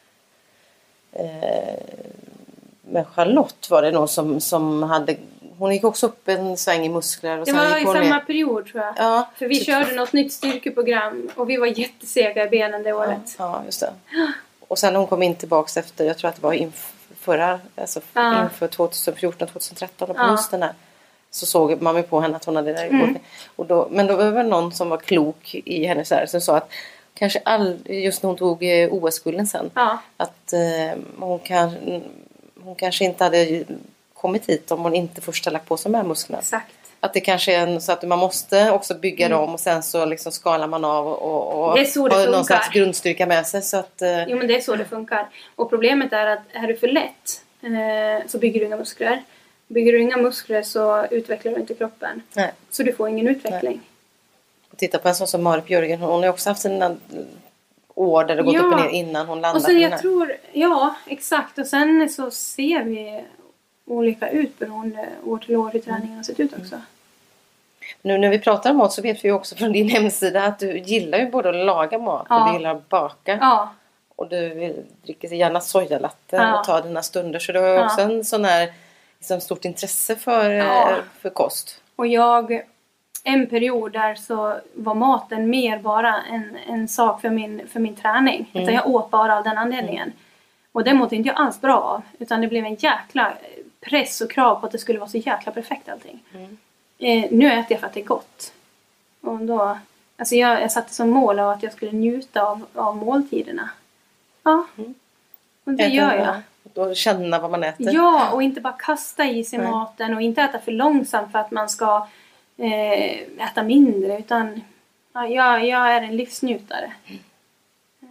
eh, med Charlotte, var det någon som, som hade, hon gick också upp en sväng i muskler. Och det sen var gick i samma ner. period tror jag. Ja, för vi körde något nytt styrkeprogram och vi var jättesega i benen det året. Ja, ja just det. Och sen hon kom in tillbaks efter, jag tror att det var inför förra, alltså ja. inför tjugohundrafjorton tjugotretton och på ja. hösten där. Så såg man på henne att hon hade det mm. och då, men då var det någon som var klok i hennes här som sa att kanske all, just när hon tog O S-gulden sen ja. att eh, hon, kan, hon kanske inte hade kommit hit om hon inte först hade lagt på sig med musklerna. Exakt. Att det kanske är en, så att man måste också bygga mm. dem och sen så liksom skalar man av och, och det är så det har funkar. Någon slags grundstyrka med sig. Så att, eh, jo men det är så det funkar. Och problemet är att är du för lätt eh, så bygger du inga muskler. Bygger du inga muskler så utvecklar du inte kroppen. Nej. Så du får ingen utveckling. Och titta på en sån som Marit Björgen. Hon har också haft sina år där det gått ja. upp och ner innan hon landade. Och sen jag tror, ja exakt. Och sen så ser vi olika ut beroende år till år hur träningen har sett ut också. Mm. Nu när vi pratar om mat så vet vi också från din hemsida att du gillar ju både att laga mat ja. och du gillar att baka. Ja. Och du dricker gärna sojalatte ja. och tar dina stunder. Så du har ja. också en sån här liksom stort intresse för, ja. för kost. Och jag, en period där så var maten mer bara en, en sak för min, för min träning. Mm. Utan jag åt bara av den anledningen. Mm. Och det mådde inte jag alls bra av. Utan det blev en jäkla press och krav på att det skulle vara så jäkla perfekt allting. Mm. Eh, nu äter jag för att det är gott. Och då, alltså jag, jag satte som mål av att jag skulle njuta av, av måltiderna. Ja, mm. och det äter, gör jag. Och känna vad man äter. Ja, och inte bara kasta i sig Nej. maten och inte äta för långsamt för att man ska eh, äta mindre. Utan ja, jag, jag är en livsnjutare. Mm.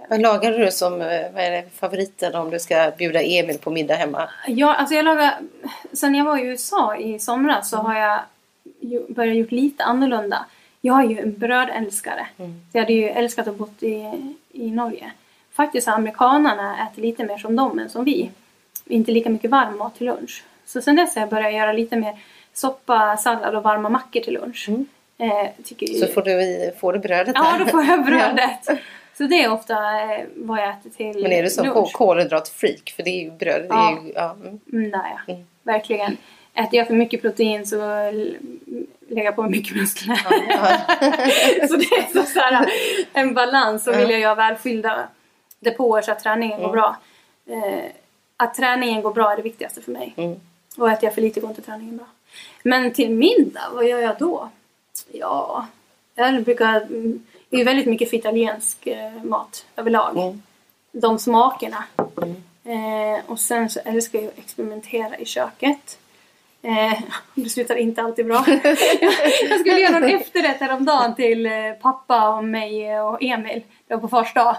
Vad lagar du som, vad är det, favoriten om du ska bjuda Emil på middag hemma? Ja, alltså jag lagar, sen jag var i U S A i somras så har jag ju, börjat gjort lite annorlunda. Jag är ju en brödälskare. Mm. Så jag hade ju älskat att bo i, i Norge. Faktiskt har amerikanerna äter lite mer som dem än som vi. Inte lika mycket varm mat till lunch. Så sen dess har jag börjat göra lite mer soppa, sallad och varma mackor till lunch. Mm. Eh, tycker så får du, får du brödet där? Ja, då får jag brödet. Så det är ofta eh, vad jag äter till Men är du som lunch. kolhydratfreak? För det är ju bröd. Det är ja, ju, ja. Mm. Mm, där, ja. Mm. Verkligen. Äter jag för mycket protein så lägger jag på mycket muskler. Ja, ja. Så det är så, så här, en balans. Så vill jag göra välfyllda depåer så att träningen mm. går bra. Eh, att träningen går bra är det viktigaste för mig. Mm. Och att jag för lite går inte träningen bra. Men till middag, vad gör jag då? Ja, jag brukar... Det är väldigt mycket för italiensk eh, mat överlag. Mm. De smakerna. Mm. Eh, och sen så älskar jag att experimentera i köket. Eh, det slutar inte alltid bra. jag, jag skulle göra någon efterrätt häromdagen till eh, pappa och mig och Emil. Det var på fars dag.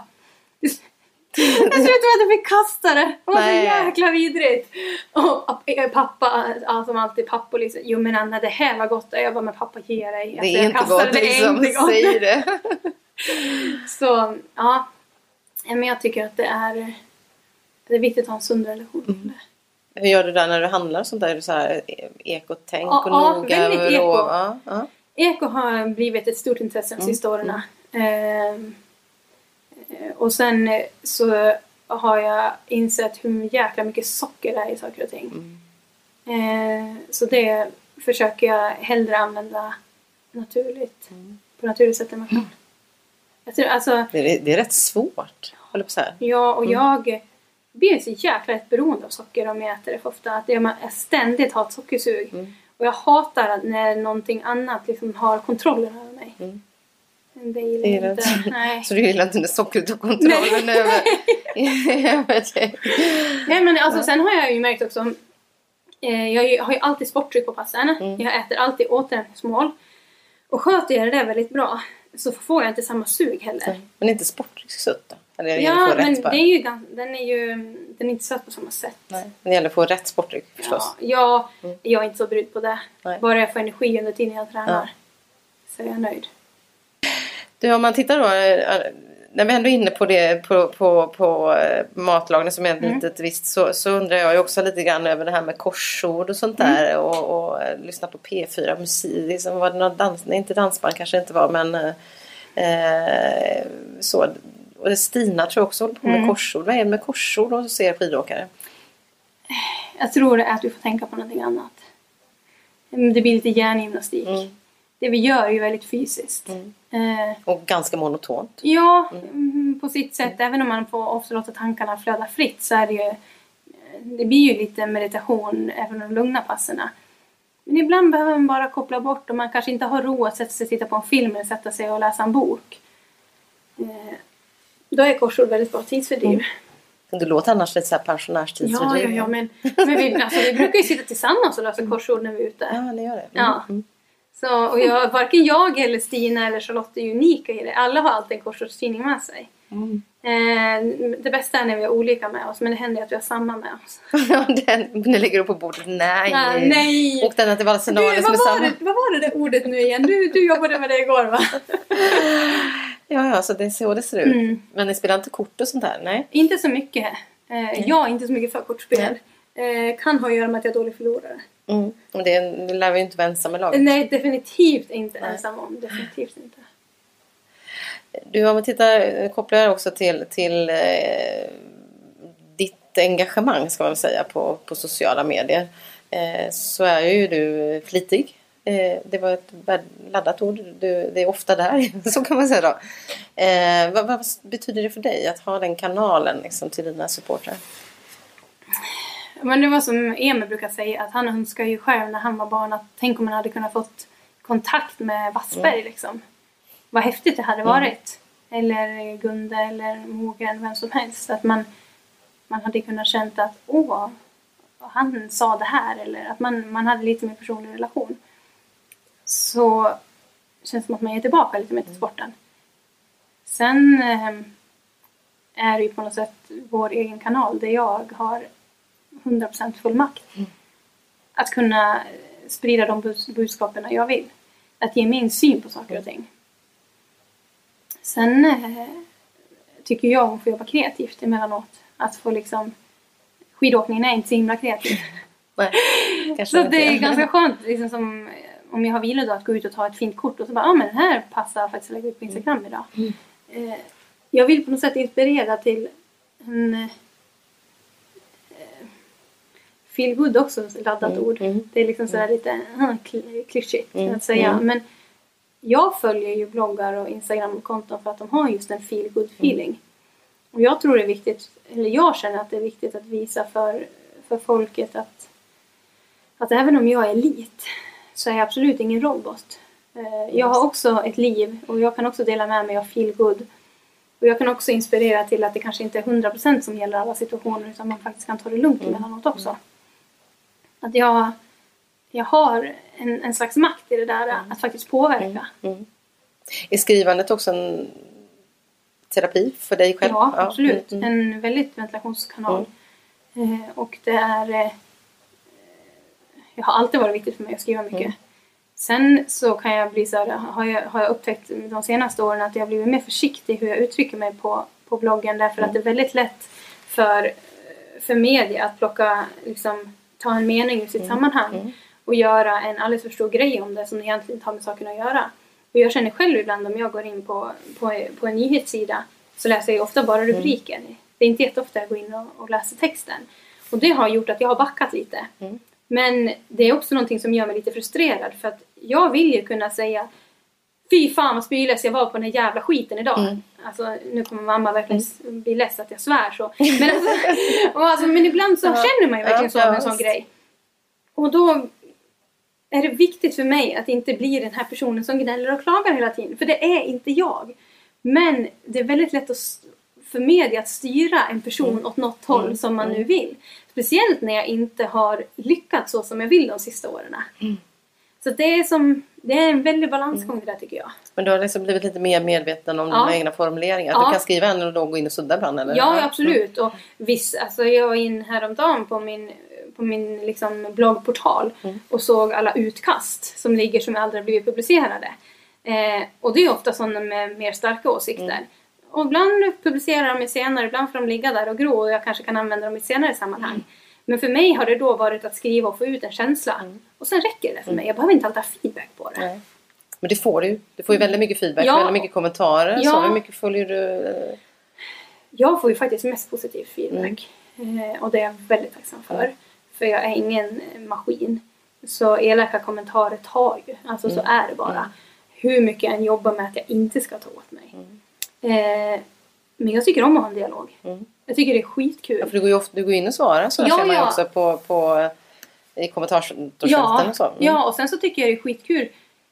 Jag tror inte att jag fick kasta det. Det var så jäkla vidrigt. Och pappa, ja, som alltid pappa liksom. Jo men Anna, det här var gott. Jag bara, men pappa ger dig. Det är inte gott, det liksom. Inte gott. Säg det. Så, ja. Men jag tycker att det är Det är viktigt att ha en sund relation till det. Hur gör du där när du handlar och sånt där? Är du så här ekotänk ja, och ja, noga? Väldigt eko. Och, ja, ja. Eko har blivit ett stort intresse de sista mm. åren. Mm. Eh, och sen så har jag insett hur jäkla mycket socker det är i saker och ting. Mm. Eh, så det försöker jag hellre använda naturligt. Mm. På naturligt sätt än man kan. Jag tror, alltså, det, är, det är rätt svårt. Håller på så här. Ja, och mm. jag blir så jäkla rätt beroende av socker om jag äter det för ofta. Att jag ständigt har ett sockersug. Mm. Och jag hatar att när någonting annat liksom har kontrollen över mig. Mm. Det gillar jag inte. Nej. Så du gillar inte när sockret har kontrollen över... jag vet inte. Nej, men alltså, sen har jag ju märkt också... Eh, jag har ju alltid sporttryck på passen. Mm. Jag äter alltid återhämtningsmål. Och sköter jag det där väldigt bra så får jag inte samma sug heller. Mm. Men inte sportryck då? Eller ja, men det är ju, den är ju den är inte söt på samma sätt. Nej, det gäller att få rätt sportryck förstås. Ja, jag, mm. jag är inte så brydd på det. Nej. Bara jag får energi under tiden jag tränar. Ja. Så är jag nöjd. Du, om man tittar då, när vi ändå är inne på det på, på, på matlagning som är mm. litet visst, så, så undrar jag ju också lite grann över det här med korsord och sånt där. Mm. Och, och lyssna på P fyra musik. Liksom, var det någon dans, nej, inte dansband kanske inte var, men eh, så. Och Stina tror jag också håller på med mm. korsord. Vad är det med korsord och ser skidåkare? Jag tror det är att du får tänka på någonting annat. Det blir lite hjärngymnastik. Mm. Det vi gör är ju väldigt fysiskt. Mm. Eh, och ganska monotont. Ja, mm. på sitt sätt. Mm. Även om man får ofta låta tankarna flöda fritt så är det ju... Det blir ju lite meditation även de lugna passerna. Men ibland behöver man bara koppla bort. Och man kanske inte har ro att sätta sig och titta på en film eller sätta sig och läsa en bok. Eh, Då är korsord väldigt bra tidsfördriv. Mm. Du låter annars lite så här pensionärstidsfördriv. Ja, ja, ja, men, men vi, alltså, vi brukar ju sitta tillsammans och lösa korsord när vi är ute. Ja, det gör det. Mm. Ja. Så, och jag, varken jag eller Stina eller Charlotte är unika i det. Alla har alltid en korsordstidning med sig. Mm. Eh, det bästa är när vi har olika med oss, men det händer att vi har samma med oss. Ja, den, nu lägger du på bordet. Nej. Ah, nej. Och den till Valsenalis med samma. Det, vad var det där ordet nu igen? Du, du jobbade med det igår, va? Ja, ja, så det är så det ser ut. Mm. Men ni spelar inte kort och sånt här, nej? Inte så mycket. Eh, jag är inte så mycket för kortspel. Eh, kan ha att göra med att jag är dålig förlorare. Mm. Och det, det lär vi ju inte vara ensam med laget. Nej, definitivt inte nej. ensam om. Definitivt inte. Du, om vi tittar, kopplar också till, till eh, ditt engagemang ska man säga på, på sociala medier. Eh, så är ju du flitig. Eh, det var ett laddat ord. Du, det är ofta där, så kan man säga då. Eh, vad, vad betyder det för dig att ha den kanalen liksom, till dina supportrar? Men det var som Emil brukar säga, att han önskar ju själv när han var barn att tänk om man hade kunnat fått kontakt med Wassberg mm. liksom. Vad häftigt det hade varit. Mm. Eller Gunde eller Mogen, vem som helst. Att man, man hade kunnat känt att åh, han sa det här. Eller att man, man hade lite mer personlig relation. Så känns det som att man är tillbaka lite mer till sporten. Sen eh, är ju på något sätt vår egen kanal där jag har hundra procent full makt. Mm. Att kunna sprida de bud- budskapen jag vill. Att ge min syn på saker och ting. Sen eh, tycker jag om att få jobba kreativt emellanåt. Att få liksom... Skidåkningen är inte så himla kreativ. Nej, så det är ganska skönt. Liksom som, om jag har vilodag att gå ut och ta ett fint kort. Och så bara, ja ah, men den här passar faktiskt att lägga ut på Instagram idag. Mm. Eh, jag vill på något sätt inspirera till en... Eh, feel good också, laddat mm. ord. Mm. Det är liksom sådär lite uh, klyschigt mm. att säga. Mm. Men jag följer ju bloggar och Instagram-konton för att de har just en feel good feeling. Mm. Och jag tror det är viktigt, eller jag känner att det är viktigt att visa för, för folket att, att även om jag är elit så är jag absolut ingen robot. Jag har också ett liv och jag kan också dela med mig av feel good. Och jag kan också inspirera till att det kanske inte är hundra procent som gäller alla situationer utan man faktiskt kan ta det lugnt emellanåt också. Att jag, jag har en, en slags makt i det där mm. att faktiskt påverka. Mm. Mm. Är skrivandet också en terapi för dig själv? Ja, absolut. Mm. En väldigt ventilationskanal. Mm. Eh, och det är... Eh, jag har alltid varit viktigt för mig att skriva mycket. Mm. Sen så kan jag bli så här, har jag, har jag upptäckt de senaste åren att jag har blivit mer försiktig hur jag uttrycker mig på, på bloggen. Därför mm. att det är väldigt lätt för, för media att plocka, liksom, ta en mening i sitt mm. sammanhang. Mm. Och göra en alldeles för stor grej om det som egentligen inte har med saken att göra. Och jag känner själv ibland om jag går in på, på, på en nyhetssida så läser jag ofta bara rubriken. Mm. Det är inte jätteofta jag går in och, och läser texten. Och det har gjort att jag har backat lite. Mm. Men det är också någonting som gör mig lite frustrerad. För att jag vill ju kunna säga fy fan vad spylös jag var på den här jävla skiten idag. Mm. Alltså nu kommer mamma verkligen mm. bli less att jag svär så. Men, alltså, och alltså, men ibland så ja. känner man ju verkligen ja, så av en sån grej. Och då är det viktigt för mig att inte bli den här personen som gnäller och klagar hela tiden. För det är inte jag. Men det är väldigt lätt att, för media att styra en person mm. åt något håll mm. som man nu vill. Speciellt när jag inte har lyckats så som jag vill de sista åren. Mm. Så det är, som, det är en väldig balansgång mm. det där tycker jag. Men du har liksom blivit lite mer medveten om ja. dina egna formuleringar. Ja. Du kan skriva en och då gå in och sudda ibland eller? Ja, absolut. Och viss, alltså jag var in häromdagen på min... på min liksom, bloggportal mm. och såg alla utkast som ligger som aldrig blivit publicerade. Eh, och det är ofta sådana med mer starka åsikter. Mm. Och ibland publicerar de senare, ibland får de ligga där och gro och jag kanske kan använda dem i ett senare sammanhang. Mm. Men för mig har det då varit att skriva och få ut en känsla. Mm. Och sen räcker det för mig. Jag behöver inte alltid ha feedback på det. Nej. Men det får du. Du får ju väldigt mycket feedback, ja. väldigt mycket kommentarer. Ja. Så hur mycket följer du? Jag får ju faktiskt mest positiv feedback. Mm. Eh, och det är jag väldigt tacksam för. Mm. För jag är ingen maskin. Så elaka kommentarer tar ju. Alltså mm. så är det bara. Mm. Hur mycket jag än jobbar med att jag inte ska ta åt mig. Mm. Eh, men jag tycker om att ha en dialog. Mm. Jag tycker det är skitkul. Ja, för du går ju ofta, du går in och svarar. Så ja, ser man ju också på, på, i kommentarsfälten ja, och så. Mm. Ja, och sen så tycker jag det är skitkul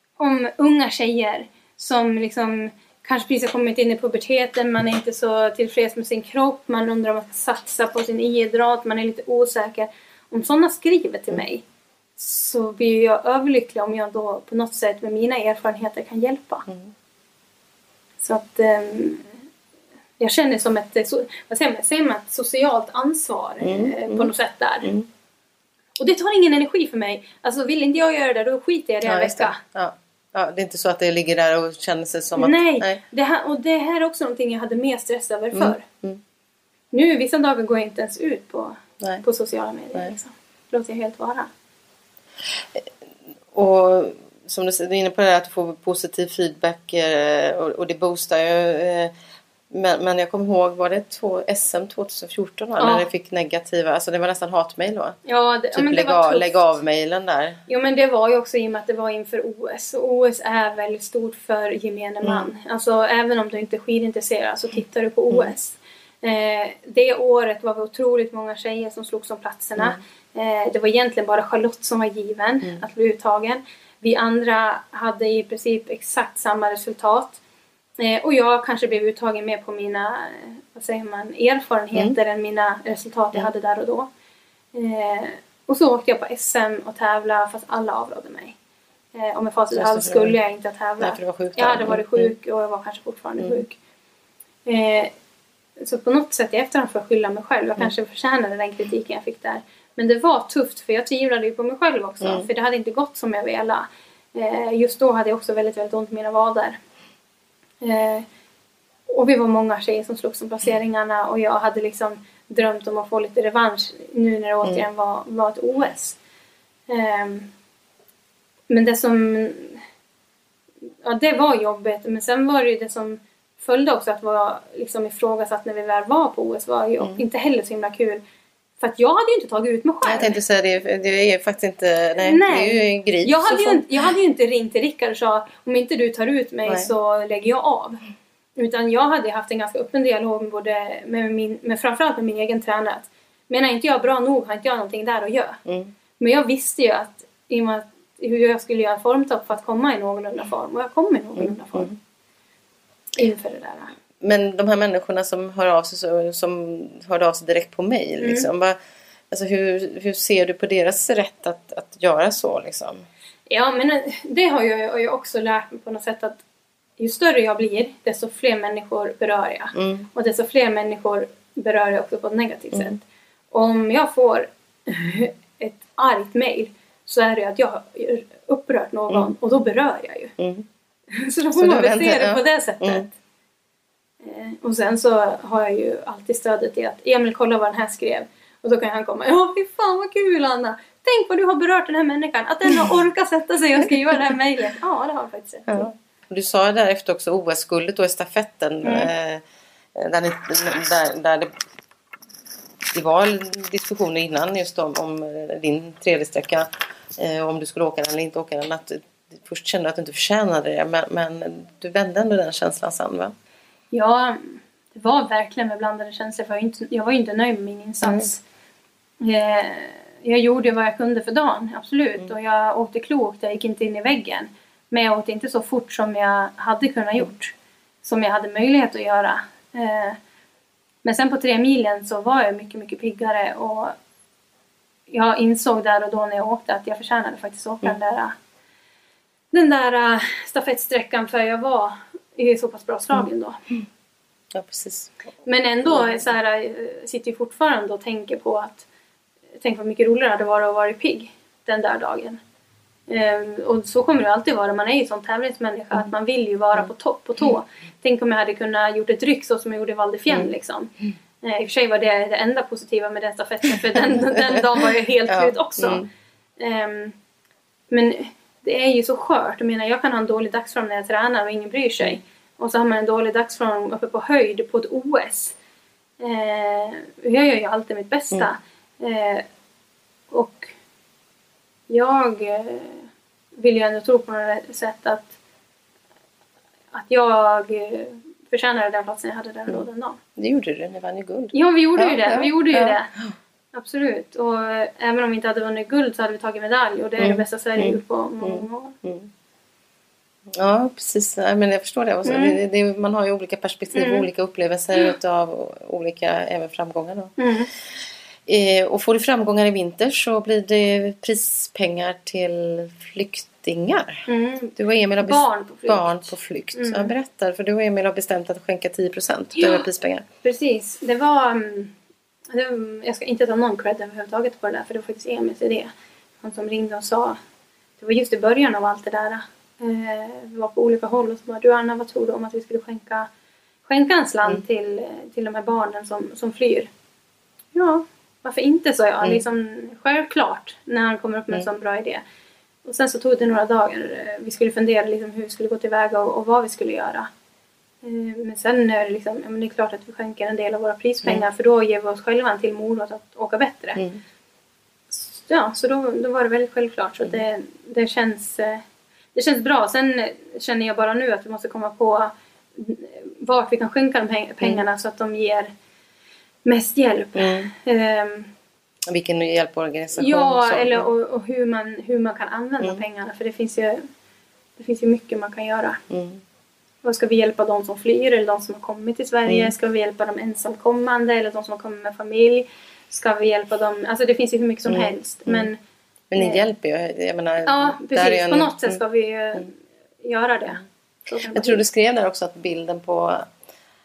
om unga tjejer som liksom... Kanske precis har kommit in i puberteten. Man är inte så tillfreds med sin kropp. Man undrar om att satsa på sin idrott. Man är lite osäker. Om sådana skriver till mig. Så blir jag överlycklig om jag då på något sätt med mina erfarenheter kan hjälpa. Mm. Så att um, jag känner som ett, så, vad säger man, säger man, ett socialt ansvar mm. eh, på något sätt där. Mm. Och det tar ingen energi för mig. Alltså vill inte jag göra det då skiter jag det en ja, vecka. Ja. Ja, det är inte så att det ligger där och känner sig som att... Nej, nej. Det här, och det här är också någonting jag hade mer stress över mm. förr. Mm. Nu vissa dagar går jag inte ens ut på, på sociala medier. Liksom. Låter jag helt vara. Och som du är inne på det här, att du får positiv feedback och, och det boostar ju... Men, men jag kommer ihåg, var det två, S M tjugohundrafjorton ja. när det fick negativa, alltså det var nästan hatmejl då. Ja, det, typ ja, men det lägg, var av, lägg av mejlen där. Jo, men det var ju också i och med att det var inför O S. Och O S är väldigt stort för gemene man. Mm. Alltså även om du inte är skidintresserad så tittar du på O S. Mm. Eh, det året var vi otroligt många tjejer som slogs om platserna. Mm. Eh, det var egentligen bara Charlotte som var given mm. att bli uttagen. Vi andra hade i princip exakt samma resultat. Eh, och jag kanske blev uttagen mer på mina vad säger man, erfarenheter mm. än mina resultat jag hade där och då. Eh, och så åkte jag på S M och tävla fast alla avrådde mig. Eh, om jag facit hand skulle jag inte tävla. Nej, för det var sjukt. Jag hade varit sjuk och jag var kanske fortfarande mm. sjuk. Eh, så på något sätt i efterhand får jag skylla mig själv. Jag Mm. kanske förtjänade den kritiken jag fick där. Men det var tufft för jag tvivlade ju på mig själv också. Mm. För det hade inte gått som jag ville. Eh, just då hade jag också väldigt, väldigt ont i mina vader. Eh, och vi var många tjejer som slogs om placeringarna. Och jag hade liksom drömt om att få lite revansch nu när det återigen Mm. var, var ett O S. Eh, men det som... Ja, det var jobbigt. Men sen var det ju det som följde också att vara liksom ifrågasatt när vi väl var på O S. Var ju Mm. inte heller så himla kul. För att jag hade ju inte tagit ut mig själv. Jag tänkte säga det, det är faktiskt inte, nej, Nej. det är ju gris. Jag hade, så ju får- inte, jag hade ju inte ringt till Rickard och sa om inte du tar ut mig Nej. så lägger jag av. Utan jag hade haft en ganska öppen dialog med, både, med, min, med framförallt med min egen tränare. Att, menar inte jag bra nog har inte jag någonting där att göra. Mm. Men jag visste ju att, i och med att hur jag skulle göra en formtopp för att komma i någorlunda form. Och jag kom i någorlunda form. Mm. Inför det där. Men de här människorna som hör av sig, så, som hörde av sig direkt på mejl, Mm. liksom, vad- alltså hur, hur ser du på deras rätt att, att göra så? Liksom? Ja, men det har jag, har jag också lärt mig på något sätt att ju större jag blir, desto fler människor berör jag. Mm. Och desto fler människor berör jag också på ett negativt Mm. sätt. Om jag får ett argt mejl så är det att jag har upprört någon Mm. och då berör jag ju. Mm. Så då får Så man då väl se väntar- det ja. på det sättet. Mm. Eh, Och sen så har jag ju alltid stödet i att Emil, kolla vad den här skrev. Och då kan han komma, ja fy fan vad kul Anna. Tänk vad du har berört den här människan. Att den har orkat sätta sig och skriva det här mejlet. Ja, det har jag faktiskt sett. Ja. Och du sa därefter också O S-guldet då i stafetten. Mm. Eh, där, ni, där, där det, det var diskussioner innan just om, om din tredje sträcka. Eh, om du skulle åka den eller inte åka den. Att du först kände att du inte förtjänade det. Men, men du vände ändå den känslan sen, va? Ja, det var verkligen med blandade känslor. För jag, inte, jag var ju inte nöjd med min insats. Eh, jag gjorde vad jag kunde för dagen, absolut. Mm. Och jag åkte klokt, jag gick inte in i väggen. Men jag åkte inte så fort som jag hade kunnat gjort. Som jag hade möjlighet att göra. Eh, men sen på tre milen så var jag mycket, mycket piggare. Och jag insåg där och då när jag åkte att jag förtjänade faktiskt att åka Mm. den där, den där uh, stafettsträckan. För jag var i så pass bra slagen då. Ja, precis. Men ändå så här, äh, sitter jag fortfarande och tänker på att tänk vad mycket roligare det hade varit att vara pigg den där dagen. Ehm, och så kommer det alltid vara. Man är ju som tävlingsmänniska att man vill ju vara på topp, på tå. Tänk om jag hade kunnat gjort ett ryck så som jag gjorde i Val di Fiemme liksom. Ehm, I och för sig var det det enda positiva med den stafetten. För den, den dagen var jag helt Ja. slut också. Mm. Ehm, men det är ju så skört. Jag menar, jag kan ha en dålig dagsform när jag tränar och ingen bryr sig. Och så har man en dålig dagsform uppe på höjd på ett O S. Eh, jag gör ju alltid mitt bästa. Eh, och jag eh, vill ju ändå tro på något sätt att, att jag eh, förtjänade den platsen jag hade där och då den dagen. Det gjorde du, ni vann ju guld. Ja, vi gjorde Ja, ju det. ja, vi gjorde ju ja. det. Absolut. Och eh, även om vi inte hade vunnit guld så hade vi tagit medalj. Och det är Mm. det bästa Sverige Mm. gjort på många år. Mm. Ja, precis. Nej, men jag förstår det. Också. Mm. det, det man har ju olika perspektiv Mm. och olika upplevelser utav olika även framgångar. Då. Mm. Eh, och får du framgångar i vinter så blir det prispengar till flyktingar. Mm. Du och Emil har bes- Barn på flykt. barn på flykt. Mm. Jag berättar, för du och Emil har bestämt att skänka tio procent Ja. över prispengar. Precis. Det var... mm, det, jag ska inte ta någon cred överhuvudtaget på det där. För det var faktiskt Emils idé. Han som ringde och sa... Det var just i början av allt det där. Eh, vi var på olika håll och så bara, du Anna, vad tror du om att vi skulle skänka, skänka en slant Mm. till, till de här barnen som, som flyr? Ja, varför inte, sa jag. Mm. Liksom, självklart, när han kommer upp med en Mm. sån bra idé. Och sen så tog det några dagar. eh, Vi skulle fundera liksom, hur vi skulle gå tillväga och, och vad vi skulle göra. Eh, men sen är det liksom, ja, men det är klart att vi skänker en del av våra prispengar. Mm. För då ger vi oss själva en till morot att åka bättre. Mm. Ja, så då, då var det väldigt självklart. Så det, det, känns, eh, det känns bra. Sen eh, känner jag bara nu att vi måste komma på eh, vart vi kan skänka de peng- pengarna så att de ger mest hjälp. Mm. Ehm, Vilken hjälporganisation. ja, som- eller och, och hur, man, hur man kan använda Mm. pengarna. För det finns, ju, det finns ju mycket man kan göra. Mm. Och ska vi hjälpa de som flyr eller de som har kommit till Sverige? Mm. Ska vi hjälpa de ensamkommande eller de som har kommit med familj? Ska vi hjälpa dem? Alltså det finns ju hur mycket som Mm. helst. Mm. Men Men ni Eh. hjälper ju. Jag menar, ja, där är precis. en- På något sätt Mm. ska vi ju göra det. Så kan det Jag tror vara. du skrev där också att bilden på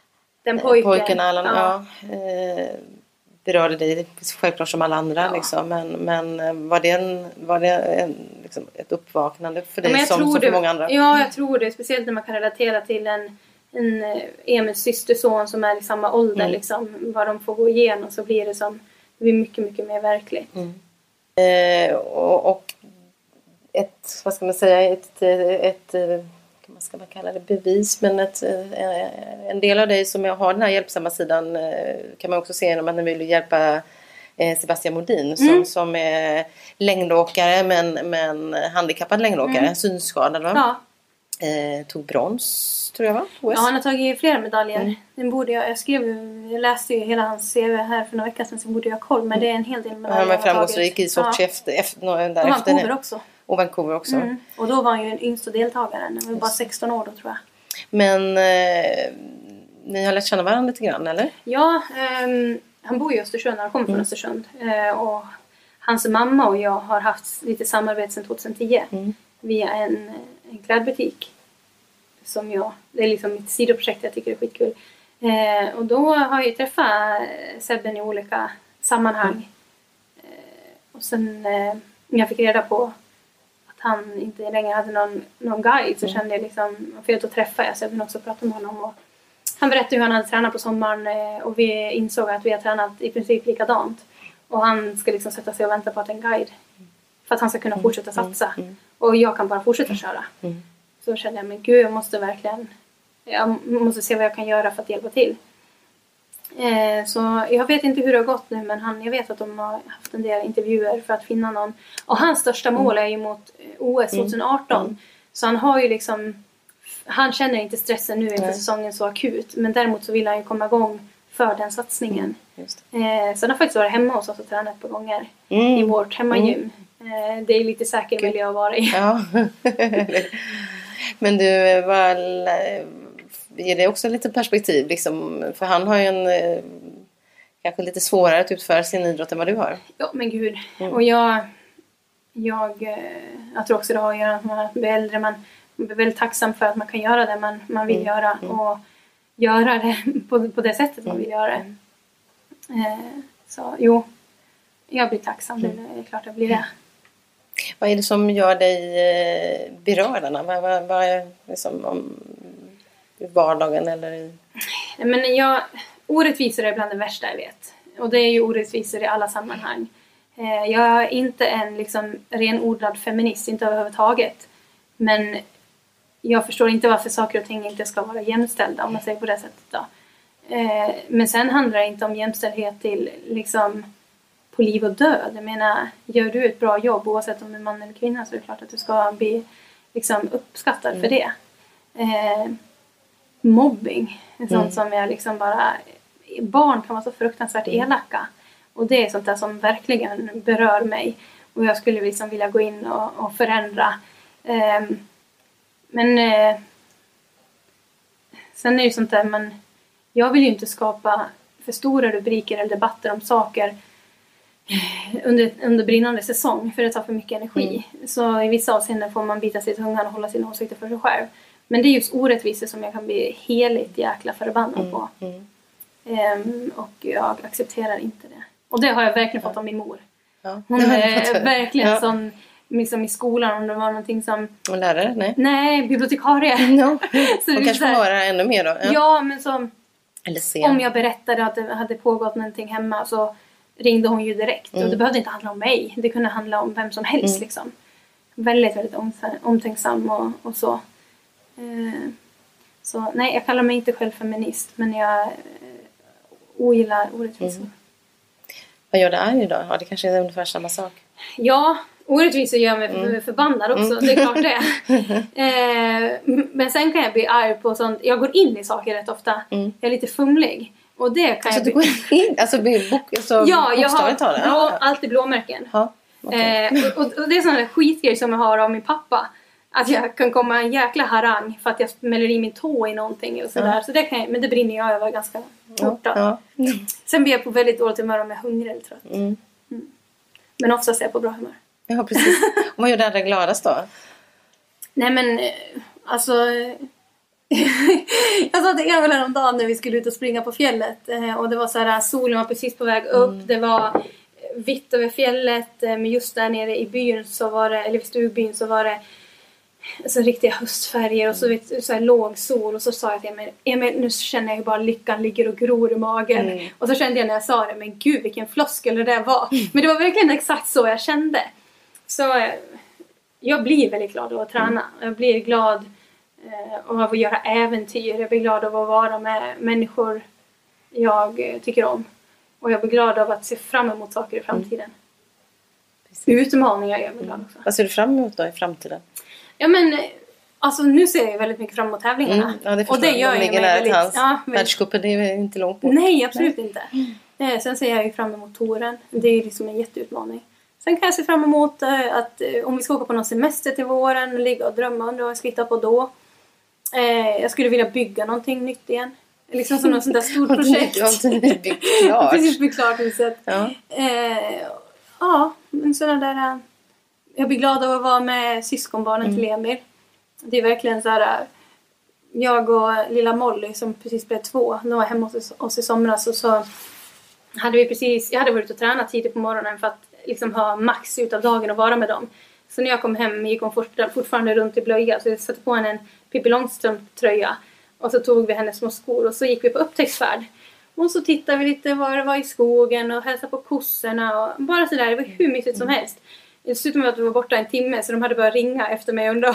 Den pojken. Pojken Allan, ja. ja. Eh, berörde dig självklart som alla andra. Ja. Liksom. Men, men var det, en, var det en, liksom ett uppvaknande för dig ja, som, som för det, många andra? Ja, jag tror det. Speciellt när man kan relatera till en, en Emils systerson som är i samma ålder. Mm. Liksom, vad de får gå igenom så blir det som det blir mycket, mycket mer verkligt. Mm. Eh, och, och ett, vad ska man säga, ett, ett, ett vad ska man kalla det, bevis, men ett, en del av dig som jag har den här hjälpsamma sidan kan man också se genom att ni vill hjälpa Sebastian Modin som, mm. som är längdåkare men, men handikappad längdåkare, mm. synskadad va? Ja. Eh, tog brons tror jag va? O S. Ja, han har tagit flera medaljer. Mm. Den borde jag, jag skrev, jag läste ju hela hans C V här för några veckor sedan så borde jag koll, men det är en hel del medaljer. Han var framgångsrik i Sochi ja. efter, efter, där och efter Vancouver också. Och Vancouver också. Mm. Och då var han ju en yngsta deltagaren. Han var bara sexton år då tror jag. Men eh, ni har lärt känna varandra lite grann, eller? Ja, eh, han bor i Östersund. Han kommer från mm. Östersund. Eh, och hans mamma och jag har haft lite samarbete sedan tjugohundratio. Mm. Via en, en klädbutik. Som jag, det är liksom mitt sidoprojekt. Jag tycker det är skitkul. Eh, och då har jag träffat Sebben i olika sammanhang. Mm. Eh, och sen eh, jag fick reda på han inte längre hade någon, någon guide så mm. kände jag liksom, för jag då träffade jag så jag vill också prata med honom och han berättade hur han hade tränat på sommaren och vi insåg att vi har tränat i princip likadant och han ska liksom sätta sig och vänta på att en guide för att han ska kunna fortsätta satsa mm. och jag kan bara fortsätta köra mm. så kände jag, men gud jag måste verkligen jag måste se vad jag kan göra för att hjälpa till. Eh, så jag vet inte hur det har gått nu men han, jag vet att de har haft en del intervjuer för att finna någon och hans största mål är ju mot O S tjugoarton mm. så han har ju liksom han känner inte stressen nu inför säsongen så akut men däremot så vill han ju komma igång för den satsningen mm. Just det. Eh, så han har faktiskt varit hemma hos oss och tränat ett par gånger mm. i vårt hemmagym mm. eh, det är lite säker miljö jag vara i ja. Men du var ger det också lite perspektiv liksom, för han har ju en eh, kanske lite svårare att utföra sin idrott än vad du har. Ja men gud mm. och jag jag, eh, jag tror också det har att göra med att man blir äldre man blir väldigt tacksam för att man kan göra det man, man vill mm. göra mm. och göra det på, på det sättet mm. man vill göra det eh, så jo jag blir tacksam mm. det är klart jag blir det. Vad är det som gör dig eh, berörd Anna? Vad, vad, vad är liksom om i vardagen eller i... Men jag, orättvisor är bland det värsta jag vet. Och det är ju orättvisor i alla sammanhang. Eh, jag är inte en liksom renodlad feminist, inte överhuvudtaget. Men jag förstår inte varför saker och ting inte ska vara jämställda, om man säger på det sättet då. Eh, men sen handlar det inte om jämställdhet till liksom på liv och död. Jag menar, gör du ett bra jobb oavsett om du är man eller kvinna så är det klart att du ska bli liksom uppskattad mm. för det. Eh, mobbing. Sånt mm. som jag liksom bara... Barn kan vara så fruktansvärt mm. elaka. Och det är sånt där som verkligen berör mig. Och jag skulle liksom vilja gå in och, och förändra. Um, men... Uh, sen är det ju sånt där man... Jag vill ju inte skapa för stora rubriker eller debatter om saker under, under brinnande säsong. För det tar för mycket energi. Mm. Så i vissa avseenden får man bita sig i tungan och hålla sina åsikter för sig själv. Men det är just orättvisor som jag kan bli heligt jäkla förbannad mm, på. Mm. Um, och jag accepterar inte det. Och det har jag verkligen fått av min mor. Ja. Hon är verkligen ja. Sån liksom i skolan om det var någonting som... Och lärare? Nej. Nej, bibliotekarie. No. Så och kanske får höra ännu mer då. Ja, ja men som... Eller se. Om jag berättade att det hade pågått någonting hemma så ringde hon ju direkt. Mm. Och det behövde inte handla om mig. Det kunde handla om vem som helst mm. liksom. Väldigt, väldigt omtänksam och, och så. Uh, så nej, jag kallar mig inte själv feminist. Men jag uh, ogillar orättvisor. Mm. Vad gör det arg då? Ja, det kanske är ungefär samma sak. Ja, orättvisor gör mig mm. förbannad också. Mm. Det är klart det. uh, men sen kan jag bli arg på sånt. Jag går in i saker rätt ofta. Mm. Jag är lite fumlig. Och det kan alltså, jag bli... du går in? Alltså, bok, alltså ja, jag har blå, ja. alltid blåmärken. Ja, okay. uh, och, och det är sådana skitgrejer som jag har av min pappa. Att jag kan komma en jäkla harang för att jag smäller i min tå i någonting eller sådär. Mm. Så det kan jag, men det brinner jag över ganska fort. Ja, ja. Mm. Sen blir jag på väldigt dåligt humör om jag är hungrig eller trött. Mm. Mm. Men oftast är jag på bra humör. Ja, precis. Och vad gör det allra gladast då? Nej men, alltså... Jag sa till Emil häromdagen när vi skulle ut och springa på fjället. Och det var så här, solen var precis på väg upp. Mm. Det var vitt över fjället. Men just där nere i byn så var det, eller vid stugbyn så var det så riktiga höstfärger. Och så, vet, så här låg sol. Och så sa jag till Emil, Emil nu känner jag ju bara lyckan ligger och gror i magen. Mm. Och så kände jag när jag sa det, men gud vilken floskel det där var. Mm. Men det var verkligen exakt så jag kände. Så jag blir väldigt glad av att träna. Jag blir glad av att göra äventyr. Jag blir glad av att vara med människor jag tycker om. Och jag blir glad av att se fram emot saker i framtiden. Mm. Utmaningar gör mig glad också. Vad ser du fram emot då i framtiden? Ja men, alltså nu ser jag väldigt mycket fram emot tävlingarna. Mm. Ja, det och det gör de ju mig väldigt... Ja, väldigt... Världscupen är inte långt bort. Nej, absolut Nej. inte. Mm. Sen ser jag ju fram emot touren. Det är ju liksom en jätteutmaning. Sen kan jag se fram emot att om vi ska åka på någon semester till våren, ligga och drömma om vad jag ska hitta på då. Eh, jag skulle vilja bygga någonting nytt igen. Liksom som något sånt där stort projekt. Jag har inte byggt klart. Precis byggt klart huset. Ja. Eh, ja, men sådana där... Jag blir glad av att vara med syskonbarnen mm. till Emil. Det är verkligen så här... Jag och lilla Molly som precis blev två. De var hemma hos oss i somras och så hade vi precis... Jag hade varit och tränat tidigt på morgonen för att liksom ha max ut av dagen och vara med dem. Så när jag kom hem gick hon fortfarande runt i blöja. Så jag satte på henne en Pippi Långstrump-tröja. Och så tog vi hennes små skor och så gick vi på upptäcktsfärd. Och så tittade vi lite var det var i skogen och hälsade på kossorna. Och bara sådär, det var hur mysigt som helst. Dessutom var att vi var borta en timme så de hade börjat ringa efter mig och undra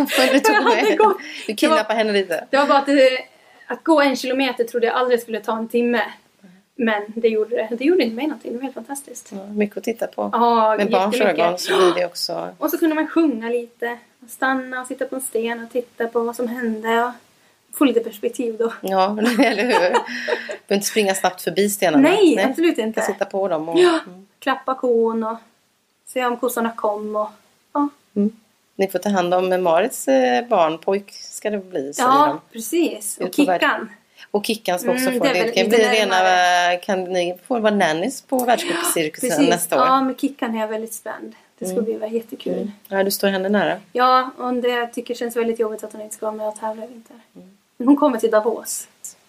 vad Du kidnappade henne lite. Det var bara att, det, att gå en kilometer trodde jag aldrig skulle ta en timme. Men det gjorde det. Det gjorde inte mig någonting. Det var helt fantastiskt. Ja, mycket att titta på. Ja, med barns ögon så blir det också... Och så kunde man sjunga lite. Och stanna och sitta på en sten och titta på vad som hände. Och få lite perspektiv då. Ja, eller hur? Du behöver inte springa snabbt förbi stenarna. Nej, Nej. absolut inte. Sitta på dem. Och, ja, mm. klappa kon och se om kossorna kom. Och, ja. Mm. Ni får ta hand om Marits barn. Pojk ska det bli. Ja, precis. Och Kickan. Och Kickan ska också mm, få det. Det kan bli rena, kan ni få vara nannies på världscupcirkusen ja, nästa år? Ja, med Kickan är jag väldigt spänd. Det ska mm. bli jättekul. Mm. Ja, du står henne nära. Ja, och det jag tycker känns väldigt jobbigt att hon inte ska vara med och tävla i vinter. Mm. Men hon kommer till Davos.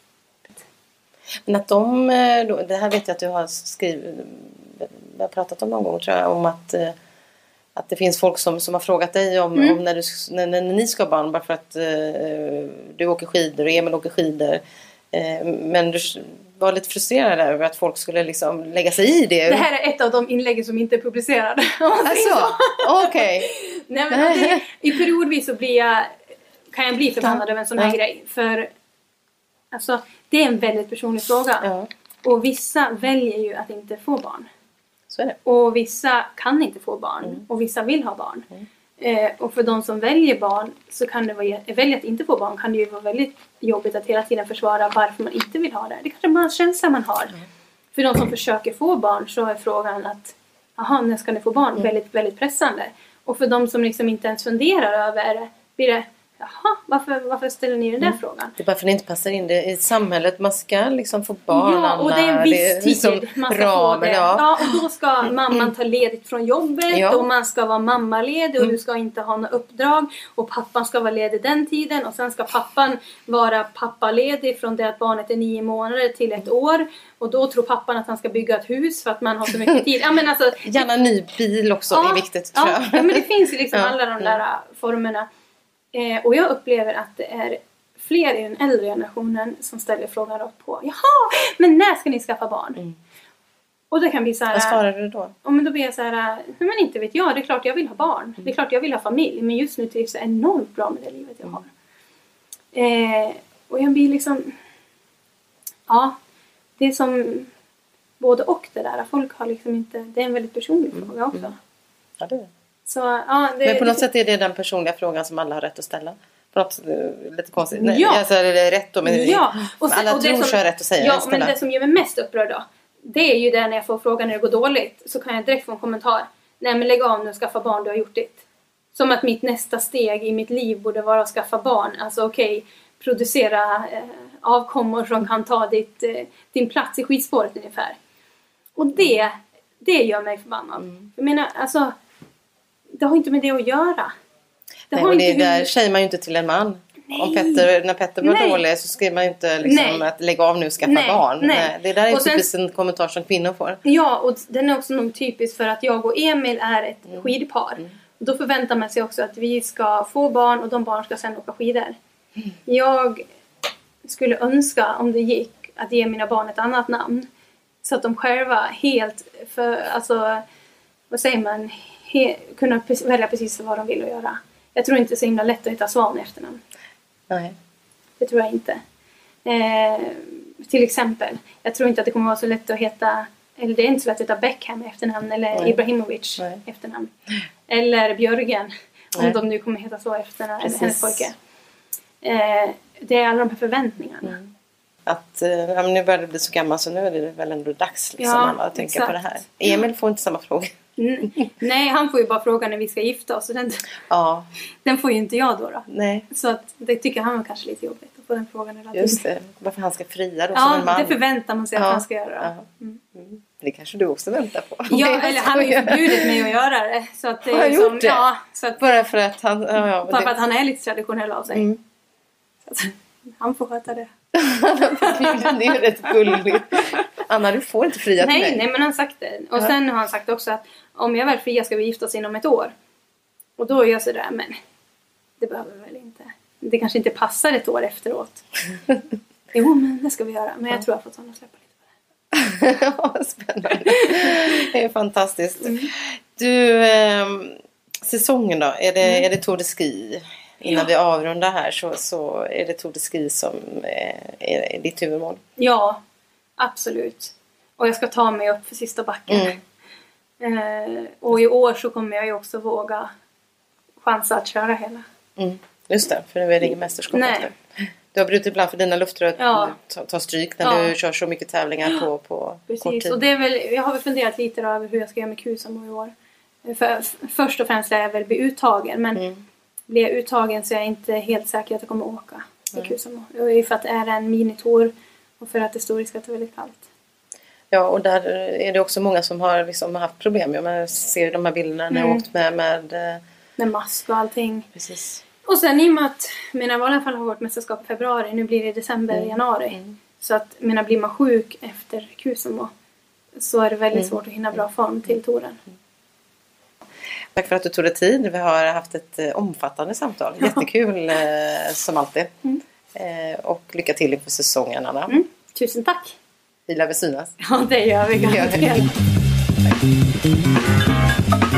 Men att de, det här vet jag att du har skrivit, jag har pratat om någon gång tror jag, om att, att det finns folk som, som har frågat dig om, mm. om när, du, när, när ni ska ha barn, bara för att uh, du åker skidor och Emil åker skidor. Uh, men du var lite frustrerad över att folk skulle liksom lägga sig i det. Det här är ett av de inläggen som inte är publicerade. Alltså, okej. Okay. I periodvis så blir jag, kan jag bli förbannad över en sån här ja. grej. För alltså, det är en väldigt personlig fråga. Ja. Och vissa väljer ju att inte få barn. Så är det. Och vissa kan inte få barn. Mm. Och vissa vill ha barn. Mm. Eh, och för de som väljer barn så kan det vara, väljer att inte få barn kan det ju vara väldigt jobbigt att hela tiden försvara varför man inte vill ha det. Det kanske bara en känsla man har. Mm. För de som försöker få barn så är frågan att jaha, när ska ni få barn? Mm. Väldigt, väldigt pressande. Och för de som liksom inte ens funderar över det, blir det jaha, varför, varför ställer ni den där mm. frågan? Det är bara för att det inte passar in det i samhället. Man ska liksom få barn. Ja, och det är en viss tid liksom man ska ramen, få det. Ja. ja, och då ska mamman ta ledigt från jobbet. Ja. Och man ska vara mammaledig och mm. du ska inte ha något uppdrag. Och pappan ska vara ledig den tiden. Och sen ska pappan vara pappaledig från det att barnet är nio månader till ett år. Och då tror pappan att han ska bygga ett hus för att man har så mycket tid. Ja, men alltså, gärna en ny bil också ja, är viktigt tror jag. Ja, ja, men det finns ju liksom ja. alla de där mm. formerna. Eh, och jag upplever att det är fler i den äldre generationen som ställer frågan rakt på. Jaha, men när ska ni skaffa barn? Mm. Och det kan bli så här. Vad svarar du då? Och men då blir jag så här, men inte vet jag. Det är klart jag vill ha barn. Mm. Det är klart jag vill ha familj. Men just nu trivs jag enormt bra med det livet jag har. Eh, och jag blir liksom, ja, det är som både och det där. Folk har liksom inte, det är en väldigt personlig mm. fråga också. Mm. Ja, det är det. Så, ja, det, men på något det, sätt är det den personliga frågan som alla har rätt att ställa. På något sätt, lite konstigt. Ja. Nej, alltså, det är rätt då, men ja. och sen, alla och tror sig har rätt att säga. Ja, men det som gör mig mest upprörd då, det är ju det när jag får frågan när det går dåligt. Så kan jag direkt få en kommentar. Nej, men lägg av nu och skaffa barn, du har gjort ditt. Som att mitt nästa steg i mitt liv borde vara att skaffa barn. Alltså okej, okay, producera eh, avkommor som kan ta ditt, eh, din plats i skidspåret ungefär. Och det, det gör mig förbannad. Mm. Jag menar, alltså, det har inte med det att göra. Det Nej, har och inte det hur... där säger man ju inte till en man. Om Petter, när Petter var Nej. dålig så skrev man ju inte liksom Nej. att lägga av nu och skaffa Nej. barn. Nej. Nej. Det där är Och sen- typiskt en kommentar som kvinnor får. Ja, och den är också nog typisk för att jag och Emil är ett Mm. skidpar. Och då förväntar man sig också att vi ska få barn och de barn ska sedan åka skidor. Mm. Jag skulle önska, om det gick, att ge mina barn ett annat namn. Så att de själva helt, för, alltså, vad säger man, he, kunna pre- välja precis vad de vill att göra. Jag tror inte det är så himla lätt att hitta Svan i efternamn. Nej. Det tror jag inte. Eh, till exempel, jag tror inte att det kommer vara så lätt att heta, eller det är inte så lätt att heta Beckham i efternamn, eller Nej. Ibrahimovic Nej. i efternamn. Eller Björgen, om Nej. de nu kommer heta så i efternamn, eller Precis. hennes pojke. Eh, det är alla de här förväntningarna. Mm. Att eh, ja, men nu börjar det bli så gammal så nu är det väl ändå dags liksom, Ja, alla att tänka exakt. på det här. Emil får inte samma fråga. N- Nej, han får ju bara fråga när vi ska gifta oss. Och den, Ja, den får ju inte jag då. då. nej. Så att, det tycker han var kanske lite jobbigt att få den frågan hela tiden. Just det. Varför han ska fria då som en Ja, man. det förväntar man sig att Ja. han ska göra. Ja. Mm. Det kanske du också väntar på. Ja, Nej, jag eller han har ju skojar. förbjudit mig att göra det. Så att det Har är han liksom, gjort det? Ja, så att, Bara för att han... Ja, ja, bara det- för att han är lite traditionell av sig. Mm. Så att, han får sköta det. det är ju rätt gulligt. Anna, du får inte fria till Nej, mig. nej, men han har sagt det. Och Ja. sen har han sagt också att om jag väl friar ska vi gifta oss inom ett år. Och då är jag sådär, men det behöver vi väl inte. Det kanske inte passar ett år efteråt. Jo, men det ska vi göra. Men jag tror jag har fått honom att släppa lite på det. Ja, spännande. Det är fantastiskt. Du, eh, säsongen då? Är det, Mm. är det Tour de Ski? Innan Ja. vi avrundar här så, så är det Tour de Ski som eh, är, är ditt huvudmål. Ja, absolut. Och jag ska ta mig upp för sista backen. Mm. Eh, och i år så kommer jag ju också våga chansa att köra hela. Mm. Just det, för nu är det ingen mästerskap Nej. efter. Du har brutit ibland för dina luftrör Ja. ta, ta stryk när Ja. du kör så mycket tävlingar på, på kort Precis, tid. och det är väl, jag har väl funderat lite då över hur jag ska göra med Kusamo i år. För, f- först och främst är jag väl bli uttagen, men Mm. blir jag uttagen så är jag inte helt säker att jag kommer åka i Kusamo. Och det är för att det är en minitour och för att det står risk att det är väldigt kallt. Ja, och där är det också många som har liksom haft problem. Jag menar, ser de här bilderna när jag Mm. åkt med, med eh, Med mask och allting. precis. Och sen i och med att mina val i alla fall har varit mästerskap i februari, nu blir det december, Mm. januari. Så att mina blir man sjuk efter Kusamo så är det väldigt Mm. svårt att hinna bra form till touren. Tack för att du tog dig tid. Vi har haft ett eh, omfattande samtal. Jättekul eh, som alltid. Mm. Eh, och lycka till inför säsongen, Anna. Mm. Tusen tack! Vi lär väl synas. Ja, det gör vi Det gör vi. garanterat.